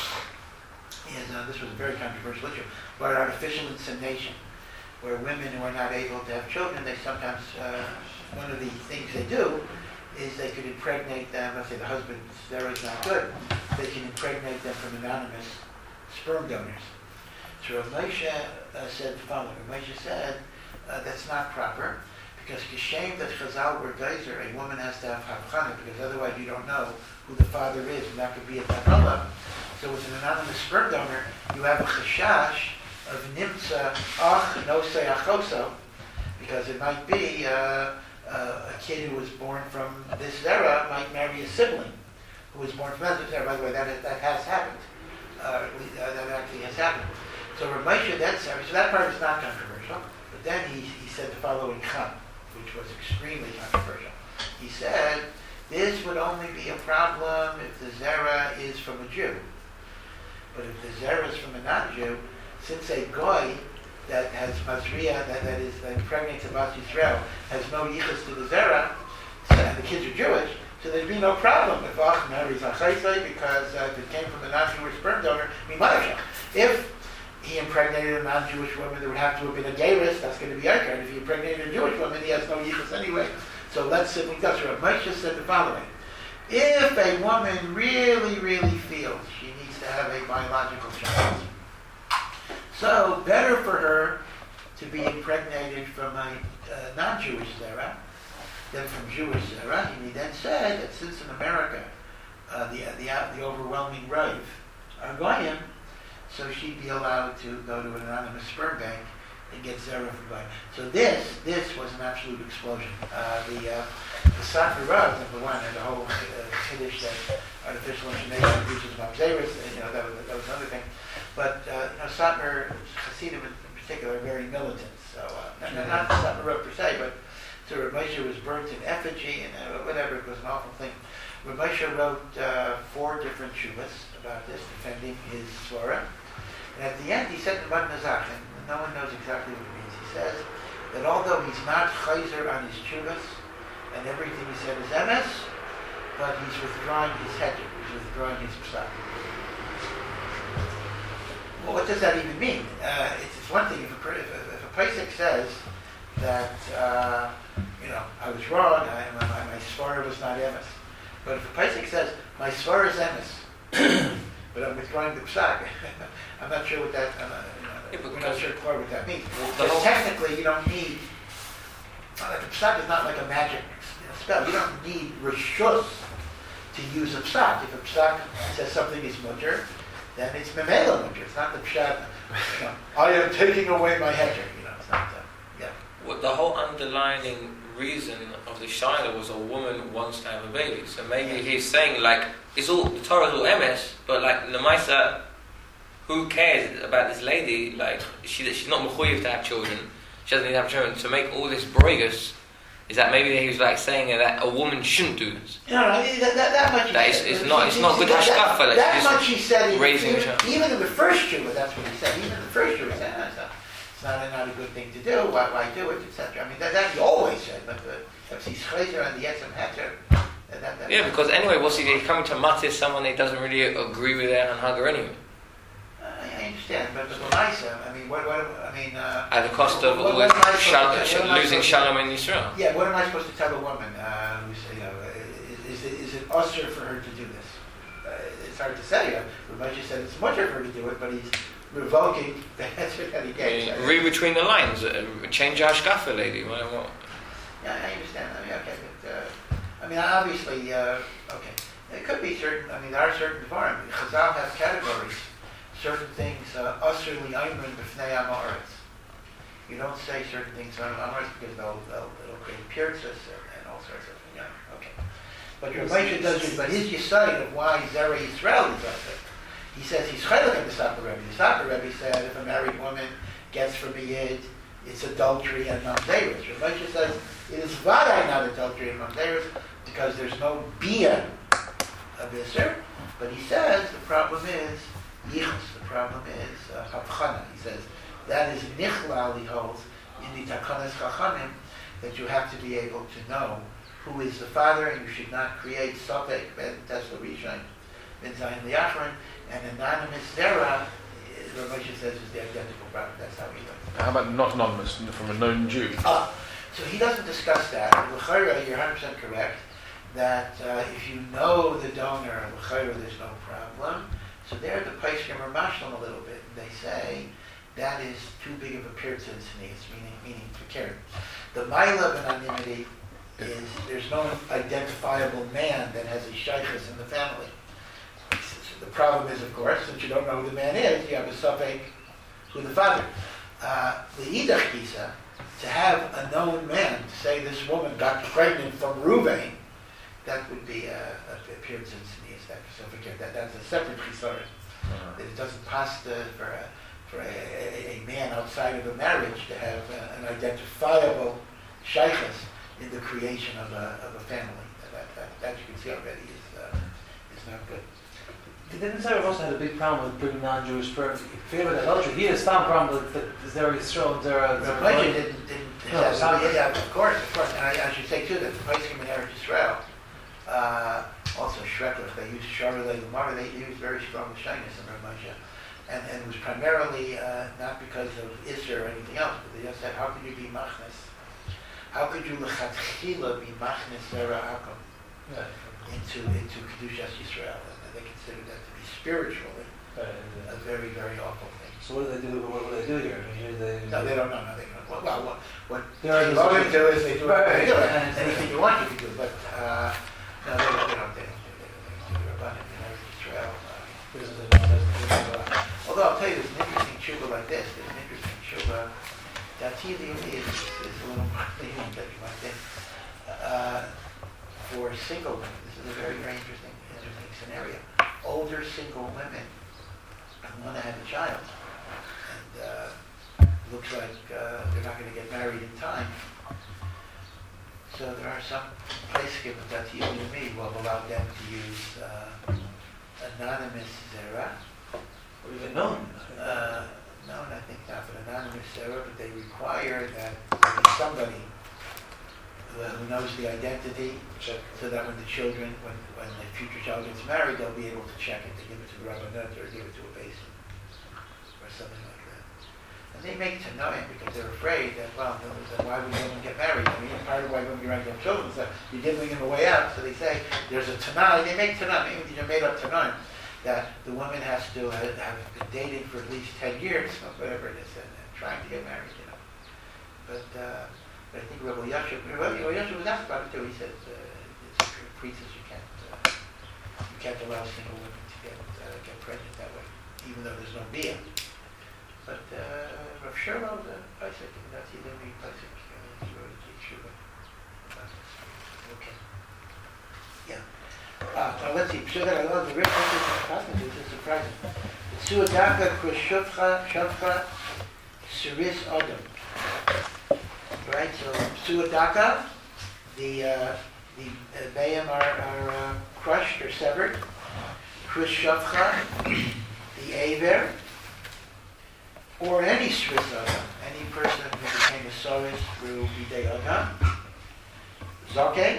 and this was a very controversial issue, about artificial insemination, where women who are not able to have children, they sometimes, one of the things they do is they could impregnate them. Let's say the husband's zera is not good, they can impregnate them from anonymous sperm donors. So Rav Moshe said the following. Rav Moshe said that's not proper, because Kishem that Chazal were geyser, a woman has to have havchana, because otherwise you don't know who the father is, and that could be a tanala. So with an anonymous sperm donor, you have a chashash of nimtza ach nosei achoso, because it might be a kid who was born from this zera might marry a sibling who was born from that zera. By the way, that has happened. That actually has happened. So Rav Moshe then said, so that part is not controversial, but then he said the following chum, which was extremely controversial. He said, this would only be a problem if the zera is from a Jew. But if the zera is from a non-Jew, since a goy that has mazriya, that impregnates a Bas Yisrael, has no yichus to the zera, and the kids are Jewish, so there'd be no problem if Ach marries a Chaisei, because if it came from a non-Jewish sperm donor, if he impregnated a non-Jewish woman, there would have to have been a gayris, that's going to be Aikar. If he impregnated a Jewish woman, he has no yichus anyway. So let's simply go. So Rav Moshe said the following: if a woman really, really feels she needs to have a biological child, so better for her to be impregnated from a non-Jewish zera than from Jewish zera. And he then said that since in America the overwhelming rove are goyim, so she'd be allowed to go to an anonymous sperm bank and get zera from goyim. So this was an absolute explosion. The Satmar Rav, number one, and the whole Kiddush that artificial insemination produces mamzeris, that was another thing. But Satmar Hasidim in particular are very militant. So not Satmar Rav per se, but so Rav Moshe was burnt in effigy and whatever. It was an awful thing. Rav Moshe wrote 4 different shuvas about this, defending his svara. And at the end, he said to Mad Nazach, and no one knows exactly what it means. He says that although he's not chayzer on his shuvas, and everything he said is emes, but he's withdrawing his heter, he's withdrawing his psak. Well, what does that even mean? It's one thing if a Pesach says that I was wrong, my svara was not emes. But if a Pesach says my svara is emes, but I'm withdrawing the psak, I'm not sure what that. We're not sure quite what that means. Because technically, you don't need. The psak is not like a magic spell. You don't need reshus to use a psak. If a psak says something is mutter, then it's memela mutter. It's not the pshat. I am taking away my heter. It's not. Well, the whole underlining reason of the shaila was a woman wants to have a baby. So maybe he's saying it's all the Torah is all emes, but lemaisa, who cares about this lady? She's not mechuyev to have children. She doesn't need to have children. To make all this broigus, is that maybe he was saying that a woman shouldn't do this? No, that much. It's not good hashkafa. That much he said. Raising a child. Even in the first shuvah, that's what he said. Even in the first shuvah, he said it's not a good thing to do. Why do it, etc. I mean, that he always said. But if he's chayzer and the yetzem heter. Yeah, because anyway, what's he coming to matis someone he doesn't really agree with there and hug her anyway? I understand, but the Lamaisa, I mean, at the cost of losing shalom in Yisrael. Yeah, what am I supposed to tell a woman is it usher for her to do this? It's hard to say. Rav said it's mutter for her to do it, but he's revoking the answer that he gave. Read between the lines. Change your hashkafa, lady. What? Yeah, I understand. Okay, but obviously, okay. It could be certain. There are certain dvarim. Chazal has categories. Certain things, usherly ayman b'fnei amaretz. You don't say certain things on amaretz because it'll create appearances and all sorts of things. Yeah, okay. But your Moshe does it. But his yesod of why Zera Yisrael is up there. He says he's chaylik in the Sapa Rebbe. The Sapa Rebbe said if a married woman gets from biyid, it's adultery and mamzeris. Your Moshe says it is vaday not adultery and mamzeris because there's no bia of Isser. But he says the problem is yichus. The problem is havchana. He says that is nichlal. He holds in the takanas chachamim that you have to be able to know who is the father, and you should not create sopek ben tesla rishon ben zayin liachron. An anonymous zera, Rav Moshe says, is the identical problem. That's how he does it. How about not anonymous from a known Jew? So he doesn't discuss that. L'chayra, you're 100% correct that if you know the donor, l'chayra, there's no problem. So there the Paiskim are mashlim a little bit. They say that is too big of a pirtzin sneeze, meaning fakir. The Maila of anonymity is there's no identifiable man that has a shaykhus in the family. So the problem is, of course, that you don't know who the man is, you have a suffix who the father. The Idach Kisa, to have a known man, to say this woman got pregnant from Ruvain, that would be a pirtzin sneeze. That's a separate chisaron. That it doesn't pass for a man outside of a marriage to have an identifiable shaykhus in the creation of a family. That you can see already is not good. Didn't Sarah also had a big problem with bringing non-Jewish birth? Favor that adultery. He has found problem with Zera Yisrael and Zera. Yeah, of course. And I should say too that the Paiskim in Eretz Yisrael, also Shrekler, they used Sharalei Lamar, they used very strong shyness in Rav Moshe. And it was primarily not because of Isser or anything else, but they just said, how could you be machnes? How could you lechatchila be machnes Zera Akum into Kedushas Yisrael? And they considered that to be spiritually a very, very awful thing. So what do they do? What do they do here? No, they don't know. No, they don't. Well, what they do is they do anything you want you to do, but no, they don't. They do abundant in Israel. Although I'll tell you, there's an interesting tshuva like this. There's an interesting tshuva. Dati Leumi is a little more lenient than you might think. For single women, this is a very, very interesting scenario. Older single women want to have a child, and looks like they're not going to get married in time. So there are some Pesachim, that's you and me, will have allowed them to use anonymous zera. Or even known. No, I think not, but anonymous zera, but they require that there be somebody who knows the identity, Check. so that when the children, when the future child gets married, they'll be able to check it, to give it to the rabbanut or give it to a basin or something like that. And they make tanoim because they're afraid that, well, then why would women get married? I mean, part of why women get married to have children is that you're giving them a way out. So they say there's a tanai. They make tanoim, even these are made up tanoim, that the woman has to have been dating for at least 10 years, or whatever it is, and trying to get married, But I think Rabbi Yasha was asked about it too. He said, it's priestess, you can't allow single women to get pregnant that way, even though there's no bia. But Rav Sherlock, Isaac, that's he didn't read Isaac, he wrote a Yeshiva. Okay. Yeah. Now let's see. Pshudah, I love the real passage, which is surprising. Suadaka Shafcha Suris Odom. Right, so Suadaka, the bayim are crushed or severed. Chris Shavcha, the aver, or any Suris Adam, any person who became a Soris through Bidei Adam. Zoke.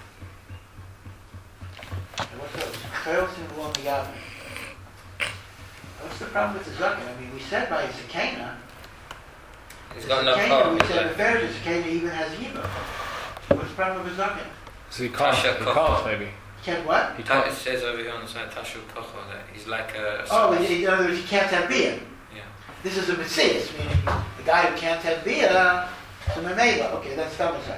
And what's those? Chayos and Lom Yavin. What's the problem with the Zoke? I mean, we said by Zakena. He's got no We problem. said the Pharisees, Zakena even has Yiva. What's the problem with Zoke? So he can't maybe. Can't what? He It can't. says over here on the side, Tashu Kocho, that he's like a... Oh, in other words, he can't have Bia. Yeah. This is a Messias, meaning the guy who can't have Bia is a Memela. Okay, that's Tamasai.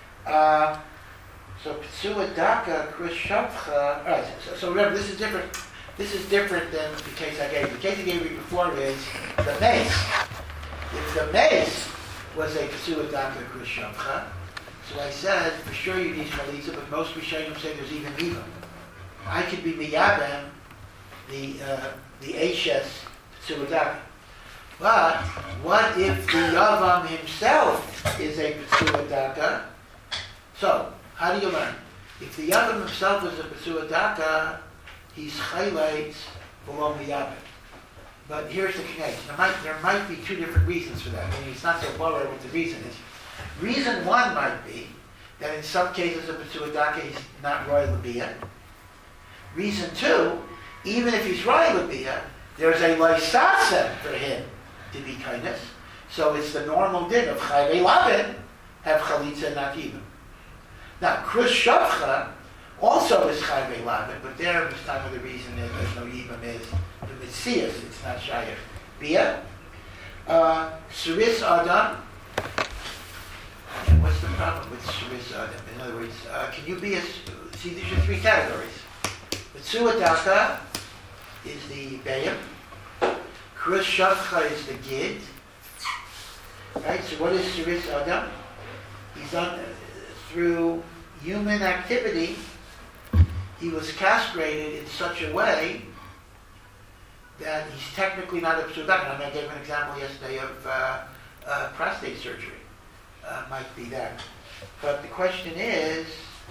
So Ptsua Daka, Chris Shavcha. Alright, so remember, this is different. This is different than the case I gave you. The case I gave you before is the mace. If the mace was a Ptsua Daka, Chris Shavcha, so I said, for sure you need chalitza, but most Rishonim say there's even Eva. I could be miyabem, the Eshes Ptsua Daka. But what if the Yavam himself is a Ptsua Daka? So, how do you learn? If the Yavam himself is a Ptsua Daka, he's chayleitz below miyabem. But here's the connection. There might be two different reasons for that. I mean, it's not so blurry what the reason is. Reason one might be that in some cases of Ptsua Daka he's not royal Labiyah. Reason two, even if he's royal Labiyah, there's a loisasem for him to be kindness. So it's the normal din of Chayvei Lavin have Chalitza not even. Now, Krus Shavcha also is Chayvei Lavin, but there this time of the reason is there's no Yibam is the Messias, it's not Shayach. Bia. Suris Adam. What's the problem with Suris Adam? In other words, can you be a... See, these are three categories. The Ptsua Daka is the Bayim. Krus Shavcha is the Gid. Right? So what is Suris Adam? He's done through human activity. He was castrated in such a way that he's technically not a Ptsua Daka. I gave an example yesterday of prostate surgery. Might be that. But the question is,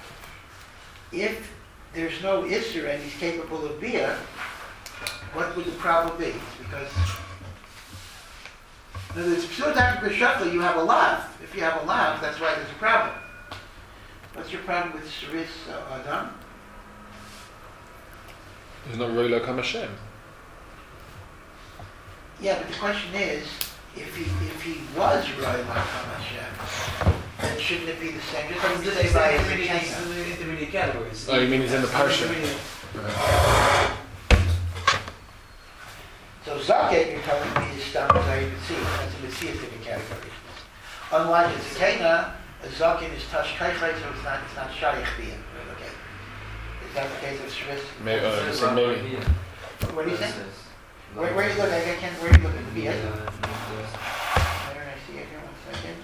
if there's no Isser and he's capable of Bia, what would the problem be? It's because in other words, Ptsua Daka B'Shachla, you have a lav. If you have a lav, that's why there's a problem. What's your problem with Suris Adam? He's not really like Hashem. Yeah, but the question is, if he was Roy Hashem, then shouldn't it be the same? Just like you say by intermediate categories. Oh, you mean he's in the Parsha? So Zaket, you're telling me, is Stam Zayim Mitzvah. That's a Mitzvah category. Unlike a Zakena, a Zaket is Tash Kaichai, so it's not Shaykh Biyah. Okay. Is that the case of Shris? Maybe. What do you think? Where are you looking? Where are you looking? The Biyah? Where did I see it here? 1 second.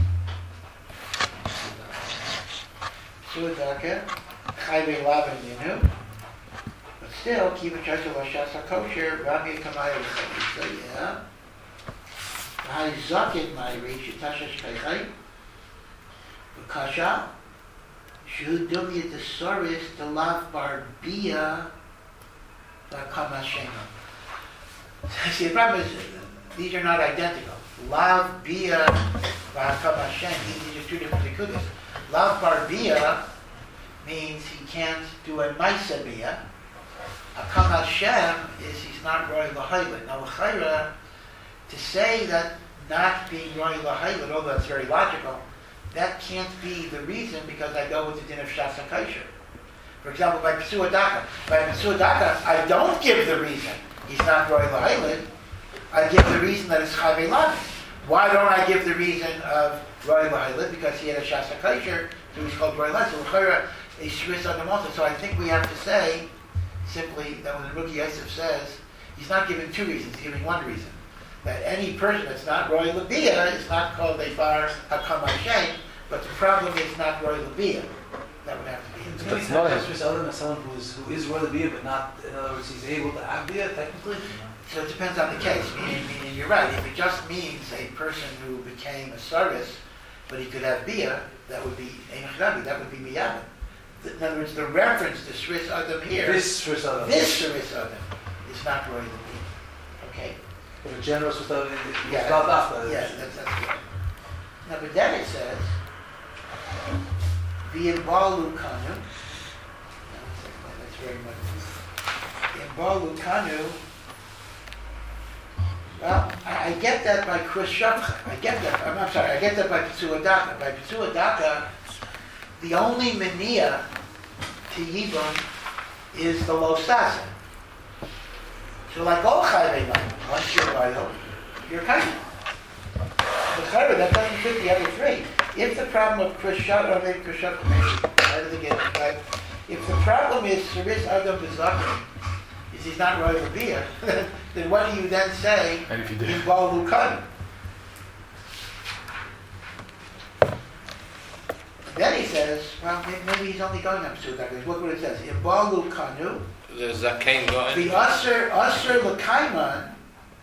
Suadaka, Chayvei Lavin Yinu. But still, Kiva Chachel Lashasa Kosher, Rami Kamaya L'Chavisa, yeah. Hai Zaket Mayri, Shitasha Shkeichai, V'Kasha, Shu Dumya Desoris to Lav Barbia Vakama Shema. See, the problem is, these are not identical. Lav Bia Vakama Shem, these are two different zikudas. Lav Barbia means he can't do a Maisa Bia. Hakam Hashem is he's not Roy L'Hailet. Now, L'Chaira, to say that not being Roy L'Hailet, although that's very logical, that can't be the reason because I go with the din of Shas HaKosher. For example, by Pesua Daka. By Pesua Daka, I don't give the reason he's not Roy L'Hailet. I give the reason that it's Chayvei Lamed. Why don't I give the reason of Roy L'Hailet? Because he had a Shas HaKosher, so he's called Roy L'Hailet. So L'Chaira is Shvis Adam also. So I think we have to say simply that when the Ruki Yosef says, he's not giving two reasons, he's giving one reason. That any person that's not Roy L'Bia is not called a Bar Hakam Hashem, but the problem is not Roy L'Bia. That would have to be. That's not Shvis Adam as someone who is Roy L'Bia, but not, in other words, he's able to have Bia, technically. So it depends on the case. Meaning you're right. If it just means a person who became a Saris, but he could have Bia, that would be Ein Chadabi, that would be Miyavin. In other words, the reference to Shvis Adam here, This Shvis Adam is not Roy L'Bia. Okay? But a generous with the Yeah, not after. yeah, that's good. Now, but then it says, V'imbalu kanu. That's very much. V'imbalu kanu. Well, I get that by Khrushchevka. I get that by Pesua Daka. By Pesua Daka, the only mania to Yibum is the Losasa. So like all Chayvei Lamed, once you're vital, you're kind of. But Chayvei, that doesn't fit the other three. If the problem of Khrushchevka, or maybe Khrushchevka, right at the beginning, right? If the problem is Saris Adam B'Zakim, is he's not Roy L'Bia, then what do you then say in Baal Kanu? Then he says, well, maybe he's only going up to that. Look what it says. In Baal Kanu, The Zakein got the Asr L'Kaiman,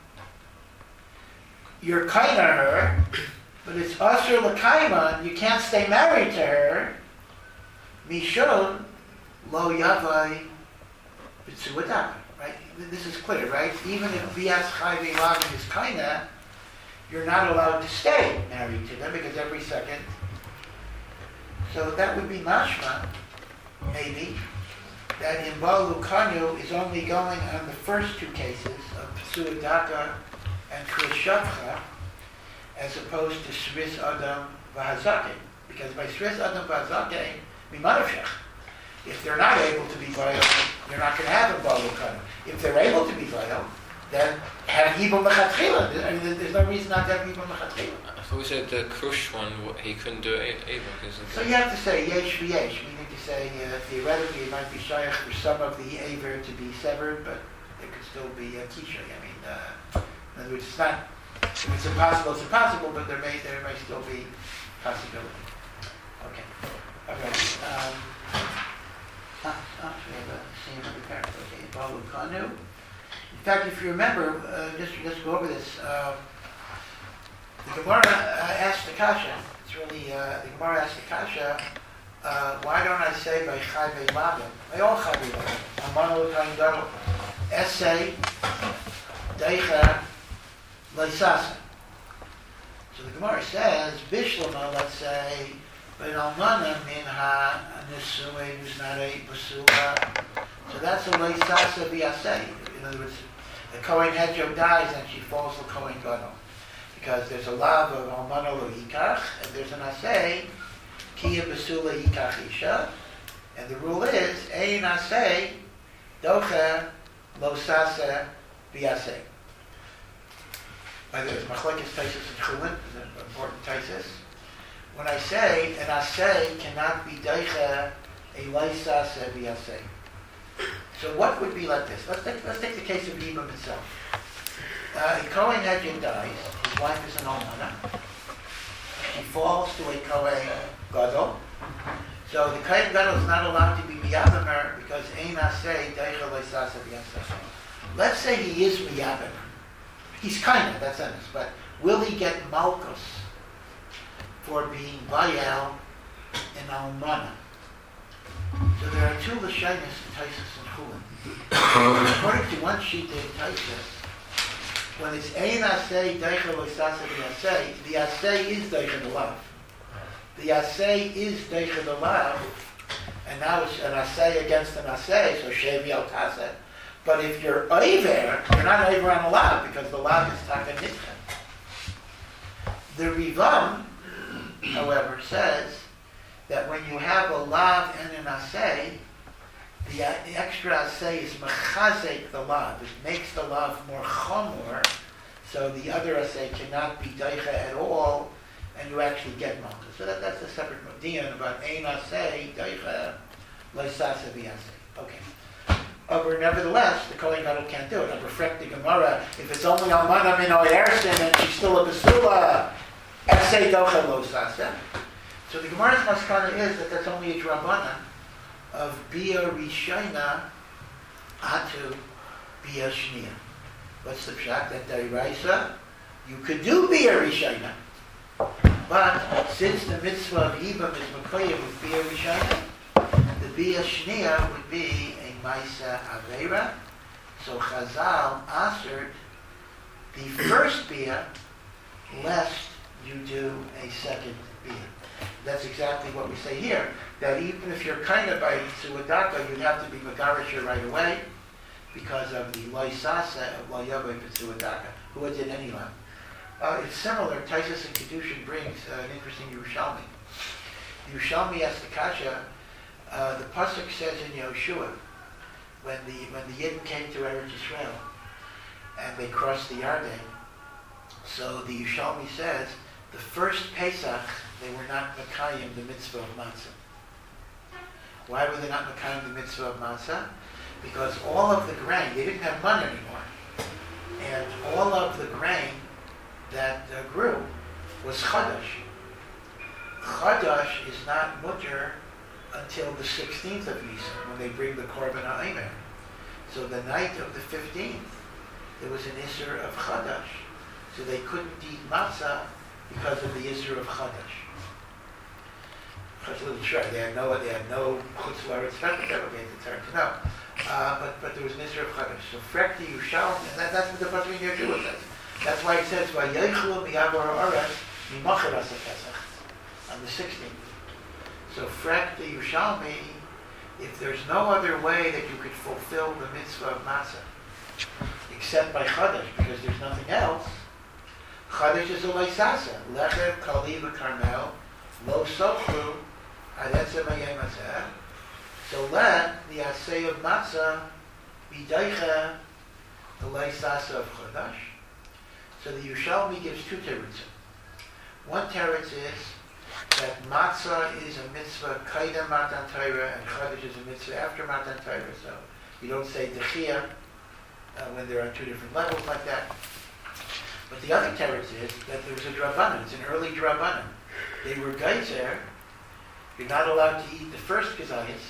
you're kind of her, but it's Asr L'Kaiman, you can't stay married to her. Mishon Lo Yavai B'Tzuadaka. Right? This is clear, right? Even if Bias Chayvei Lamed is kinda, you're not allowed to stay married to them because every second. So that would be mashma, maybe, that in Baal Kanu is only going on the first two cases of Pesua Daka and Khrushchevka, as opposed to Shvis Adam V'Hazaken. Because by Shvis Adam V'Hazaken, Mimanavshach. If they're not able to be vital, you're not going to have a Baal Kanu. If they're able to be vital, then have Yibum L'Chatchila. I mean, there's no reason not to have Yibum L'Chatchila. I thought we said the Krush one, he couldn't do it either. So you have to say Yesh V'Yesh, meaning to say theoretically it might be shaykh for some of the Aver to be severed, but there could still be a Kisha. I mean, in other words, it's not, if it's impossible, but there may still be possibility. Okay. All right. We have a same other paragraph. Okay. Baal Kanu. In fact, if you remember, just go over this. The Gemara asked the Kasha. It's really the Gemara asked the Kasha. Why don't I say by Chayvei Lamed? By all Chayvei Lamed. Amano L'Kain Gadol. Essay Deicha Leisasa. So the Gemara says Bishlama. Let's say Ben Almana Minha Nisui Misnarei Basula. So that's a Leisasa V'Yasei. In other words, the Kohen Hedjo dies and she falls to Kohen Gadol. Because there's a lav of Almana Lo Yikach, and there's an Asay, Kiya Basula Yikach Isha, and the rule is, Ein Asay, Docha Lo Sasa V'Yasei. By the way, Machlekes Taisus and Chulin, is an important Taisus. When I say an Asay cannot be Docha a Leisasa V'Yasei. So what would be like this? Let's take the case of Yibum itself. A Kohen Hedjin dies. His wife is an almana. She falls to a Kohen Gadol. So the Kohen Gadol is not allowed to be miyavim her because ein asay deicha leisasa v'yaseh. Let's say he is miyavim. He's kind of, that's honest, but will he get malchus for being vayel in almana? So there are two Lashonos in Taisus and Chulin. According to one sheet in Taisus, when it's Ein Asay, Deicha Loisasa V'Asay, the Asay is Deicha the Lav. The Asay is Deicha the Lav, and now it's an Asay against an Asay, so Shevi Al Taseh. But if you're Oiver, you're not Oiver on the Lav, because the Lav is Taka Nitchen. The Rivam, however, says that when you have a Lav and an Asay, the extra Asay is Mechazek the Lav. It makes the Lav more Chomor, so the other Asay cannot be Deicha at all, and you actually get Malchus. So that's a separate Diyan about Ein Asay, Deicha, Loisasa V'Asay. Okay. But nevertheless, the Kohen Gadol can't do it. I'm reflecting Gemara. If it's only Almana Min Oyersin and she's still a Basula, Asay Docha Loisasa. So the Gemara's maskana is that that's only a Drabanan of Bia Rishayna Atu Bia Shnia. What's the pshat? That Dairaisa, you could do Bia Rishayna. But since the mitzvah of Yibam is Makoyim with Bia Rishayna, the Bia Shnia would be a Maisa Aveira. So Chazal answered the first Bia lest you do a second Bia. That's exactly what we say here. That even if you're kind of by Tzuadaka, you'd have to be Megarisha right away because of the Loisasa of Loyavay Tzuadaka, who was in any line. It's similar. Taisus and Kedushin brings an interesting Yerushalmi. Yerushalmi asks the Kasha, the Pasuk says in Yoshua, when the Yidden came to Eretz Yisrael and they crossed the Yarden, so the Yerushalmi says, the first Pesach, they were not Mekayim, the mitzvah of matzah. Why were they not Mekayim, the mitzvah of matzah? Because all of the grain, they didn't have money anymore. And all of the grain that grew was Chadash. Chadash is not mutter until the 16th of Nisan, when they bring the Korban HaOmer. So the night of the 15th, there was an Isser of Chadash. So they couldn't eat matzah because of the Isser of Chadash. That's a little trick. They had no Chutz La'aretz Fetch, it's hard to know. But there was an Isser of Chadash. So Frekti Yerushalmi, and that's what the Pasuk in Yeshua says. That's why it says, "Vayochlu miyavor ha'aretz mimachar Pesach" on the 16th. So Frekti Yerushalmi, if there's no other way that you could fulfill the mitzvah of matzah except by Chadash, because there's nothing else, Chadash is a Loisasa. Lechem, Kali, V'Karmel, Lo Sochru, Adetzem Hayem Hazeh. So let the Asay of Matzah be Deicha, the Loisasa of Chadash. So the Yerushalmi gives two terutzim. One teretz is that Matzah is a mitzvah Kaidem Matan Torah and Chadash is a mitzvah after Matan Torah. So you don't say Dechia when there are two different levels like that. But the other teretz is that there was a drabanan. It's an early drabanan. They were geyser. You're not allowed to eat the first kazayas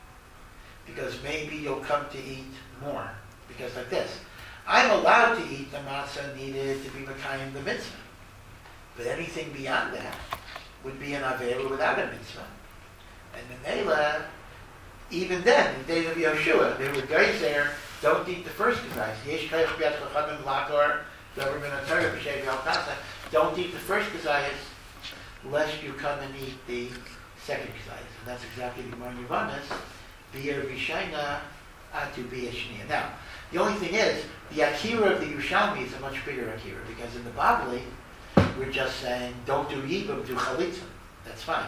because maybe you'll come to eat more. Because like this, I'm allowed to eat the matzah needed to be Mekayim the mitzvah. But anything beyond that would be an Aveira without a mitzvah. And the Mela, even then, in the days of Yoshua, they were geyser, don't eat the first kazayas. Yesh kayach b'yad chachamim l'akor, government of Torah, b'shevi al-tasa, don't eat the first kazayas, lest you come and eat the second kazayas. And that's exactly the Gemara Yavanas, b'yer v'shayna atu b'yer shniya. Now, the only thing is, the akira of the Yerushalmi is a much bigger akira, because in the Bavli, we're just saying, don't do yibam, do chalitza. That's fine.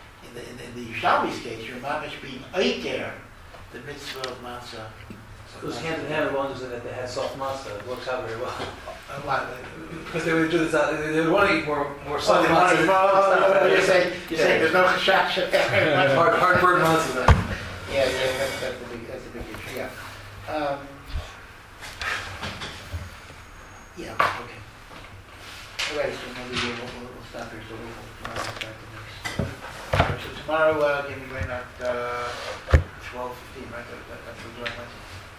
In the Yerushalmi's case, your mamish being oiker, the mitzvah of matzah. It goes hand in hand with ones that they had soft matzah. It works out very well. Because they would do this, they would want to eat more soft matzah. You're saying there's no chashash there. Hard bird matzah. Yeah, that's a big issue. Yeah. Yeah. Okay. All right. So maybe we'll stop here. So tomorrow we'll start the next. All right, so tomorrow, give me right at 12:15. Right. That's the joint lesson.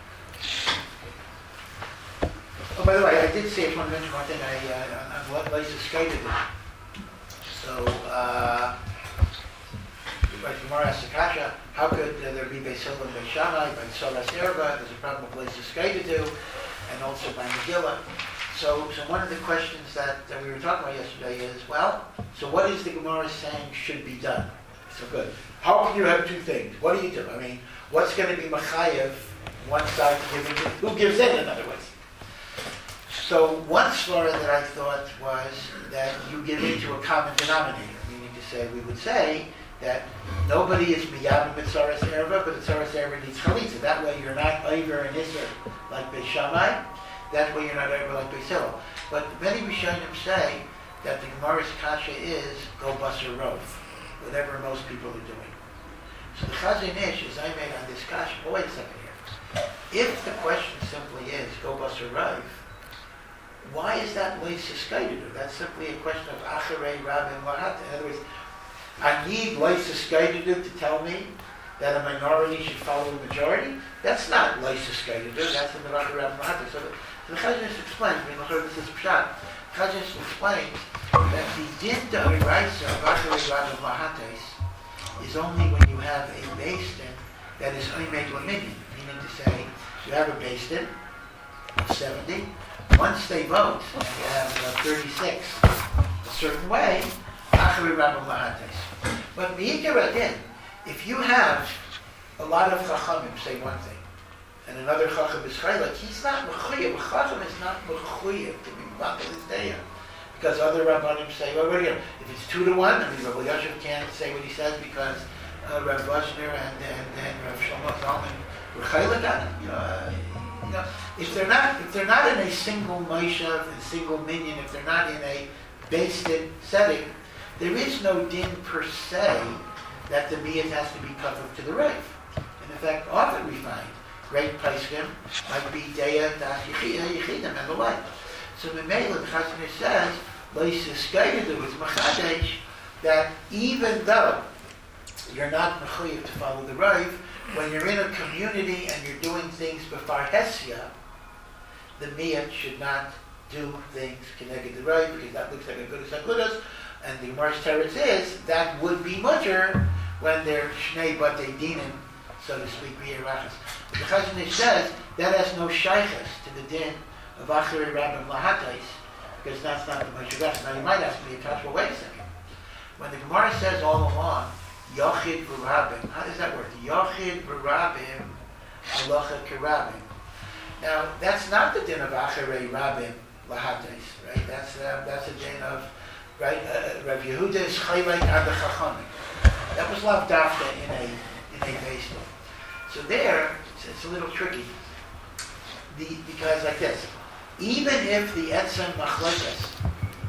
Oh, by the way, I did say, I want to mention one thing, on what Lisa stated. So, right, Gemara asks Akasha, how could there be Beis Hillel and Beis Shammai, by Soras Erva, there's a problem with Leis Skaidu, and also by Megillah. So one of the questions that we were talking about yesterday is, well, so what is the Gemara saying should be done? So good. How can you have two things? What do you do? I mean, what's going to be Machayev, one side giving, who gives in other words? So one svara that I thought was that you give into a common denominator, meaning to say, we would say that nobody is miyabim mitzaras erva, but mitzaras erva needs chalitza. That way you're not over and iser like Beis Shammai. That way you're not over like Beis Hillel. But many Rishonim say that the Gemara's kasha is go basar rov, whatever most people are doing. So the Chazon Ish, as I made on this kasha, oh wait a second here. If the question simply is go basar rov, why is that Leis Skaidu? That's simply a question of Acharei Rabim Lahata. In other words, I need Leis Skaidu to tell me that a minority should follow the majority. That's not Leis Skaidu. That's the Acharei Rabim Lahata. So the Chazon explains. I mean, this is Pshat. Chazon explains that the din to Oraisa of Acharei Rabim Lahates is only when you have a Beis Din that is Oimed L'Minyan, meaning to say you have a Beis Din of 70. Once they vote, and you have 36 a certain way, Acharei Rabim Lahates. But Me'ikar Adin, if you have a lot of Chachamim say one thing, and another Chacham is Chaylik, he's not Mechuyev. A Chacham is not Mechuyev to be Batel Isdeya. Because other Rabbanim say, well, what do you know? If it's 2-1, I mean, Rabbi Yosef can't say what he says because Rav Vashner and Rav Shlomo Zalman were Chaylik on it. You know, if they're not in a single Moshav, a single minyan, if they're not in a based setting, there is no din per se that the miyat has to be covered to the rave. And in fact, often we find great paiskim might be deya das yichidim and the like. So Memela the Chazon says, Leis Skaidu is machadesh that even though you're not mechuyev to follow the rave, when you're in a community and you're doing things before Hesia, the miyat should not do things connected to the right because that looks like a good agudas. And the Gemara's teretz is that would be mutter when they're shnei batei dinim, so to speak, b'yirachas. But the Chazon Ish says that has no shaychus to the din of Acharei Rabim Lahatais because that's not the Moshe. Now you might ask me, well, wait a second. When the Gemara says all along, Yochid v'Rabim. How does that work? Yochid v'Rabim, halacha kerabim. Now, that's not the din of Acharei Rabim Lahates, right? That's a din of, right? Rav Yehuda is Chaylek ad Chachamim. That was lav dafka in a basement. So there, it's a little tricky. Because like this, even if the Etzem Machlekas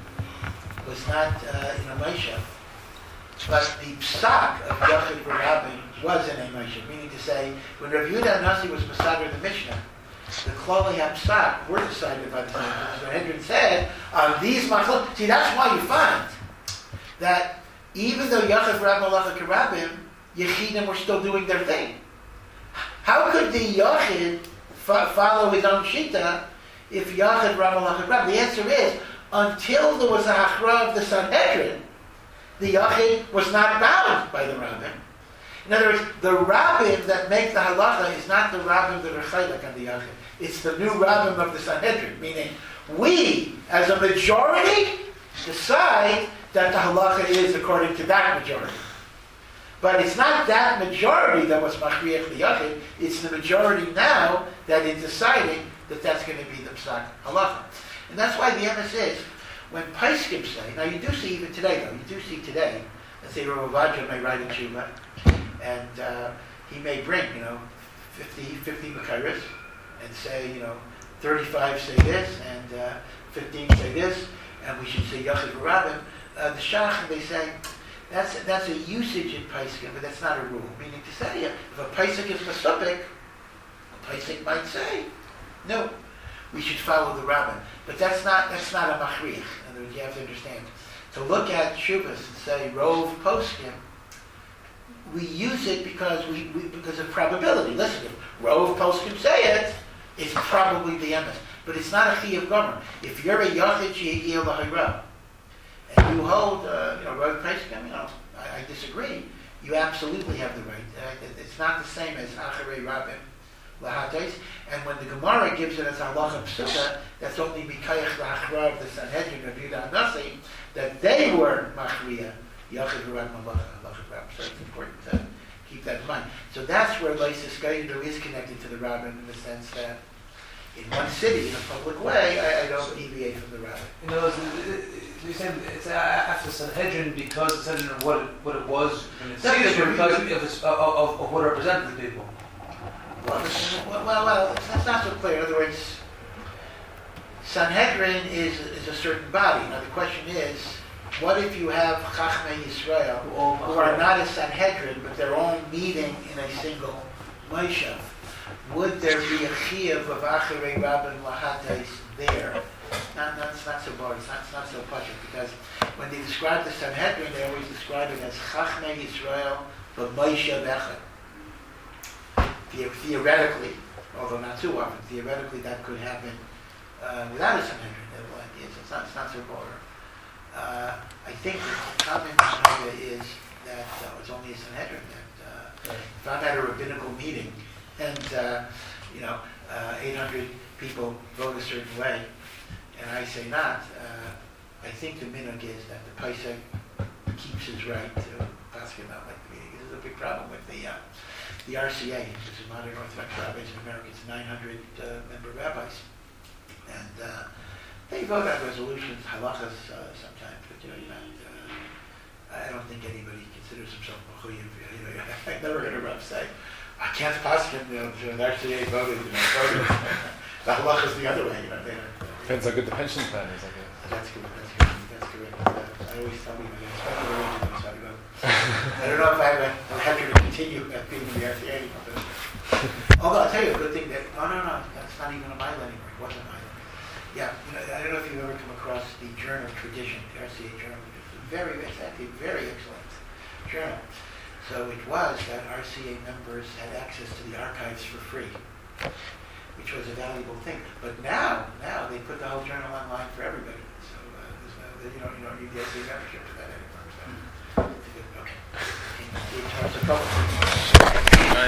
was not in a Moshe, but the psak of Yochid v'Rabim was in a Moshe, meaning to say, when Rav Yehuda Nasi was Masader the Mishnah, the Kloli HaPsak were decided by the Sanhedrin. So Sanhedrin said, these machlok. See, that's why you find that even though Yochid v'Rabim halacha kerabim, Yechidim were still doing their thing. How could the Yochid follow his own shita if Yochid v'Rabim halacha kerabim? The answer is, until there was a hachra of the Sanhedrin, the Yachid was not bound by the Rabbim. In other words, the Rabbim that make the halacha is not the Rabbim that are chaylik on the Yachid. It's the new Rabbim of the Sanhedrin, meaning we, as a majority, decide that the halacha is according to that majority. But it's not that majority that was machriach the Yachid, it's the majority now that is deciding that that's going to be the psak halacha. And that's why the emes is, when Paiskim say, now you do see even today though, you do see today, let's say Rav Ovadia may write a tshuva, and he may bring, 50 Mekairis, and say, 35 say this, and 15 say this, and we should say Yochid v'Rabim. The Shach, they say, that's a usage in Paiskim, but that's not a rule. Meaning to say, if a Paisik is Masupik, a Paisik might say, no, we should follow the Rabbin. But that's not a machrich. In other words, you have to understand. To look at Shuvas and say Rov Poskim, we use it because of probability. Listen, if Rov Poskim say it, it's probably the emes. But it's not a Chiyuv Gomer. If you're a Yachid She'egil L'Hayra, and you hold, Rov Poskim, I disagree, you absolutely have the right. It's not the same as Acharei Rabin Lahates. And when the Gemara gives it as halacha psuta, that's only Mikayach Lachra of the Sanhedrin of Yudah Nasi, that they were Machriya, Yachid Rabban Malacha. So it's important to keep that in mind. So that's where Leisis Gaidu is connected to the Rabbin in the sense that in one city, in a public way, I don't deviate from the Rabbin. You know, you're saying it's after Sanhedrin because the Sanhedrin of what it was, and it's because of what it represented the people. Well, that's not so clear. In other words, Sanhedrin is a certain body. Now the question is, what if you have Chachmei Yisrael who are not a Sanhedrin, but they're all meeting in a single Moshav? Would there be a chiyuv of Acharei Rabban Lahates there? That's not so boring. It's not so pushing, because when they describe the Sanhedrin, they always describe it as Chachmei Yisrael b'Moshav Echad. Theoretically, although not too often, theoretically that could happen without a Sanhedrin. It's not so boring. I think the common idea is that it's only a Sanhedrin that if I'm at a rabbinical meeting and 800 people vote a certain way, and I say not, I think the minhag is that the Paisek keeps his right to paskin not like the meeting. This is a big problem with the RCA, which is Modern Orthodox Rabbis in America. It's 900 member rabbis, and they vote on resolutions, halachas sometimes, but I don't think anybody considers himself mechuyev. I never heard a rab say, I can't paskin, the RCA voted, voted. The halachas the other way. Depends how good the pension plan is, I guess. That's correct. I always tell people, I don't know if I'm happy to continue being in the RCA anymore. Although I'll tell you a good thing that, no, that's not even a mile anymore. It wasn't a mile. Yeah, I don't know if you've ever come across the journal Tradition, the RCA journal. It's actually a very excellent journal. So it was that RCA members had access to the archives for free, which was a valuable thing. But now they put the whole journal online for everybody. So you don't need the RCA membership for that anymore. So, okay.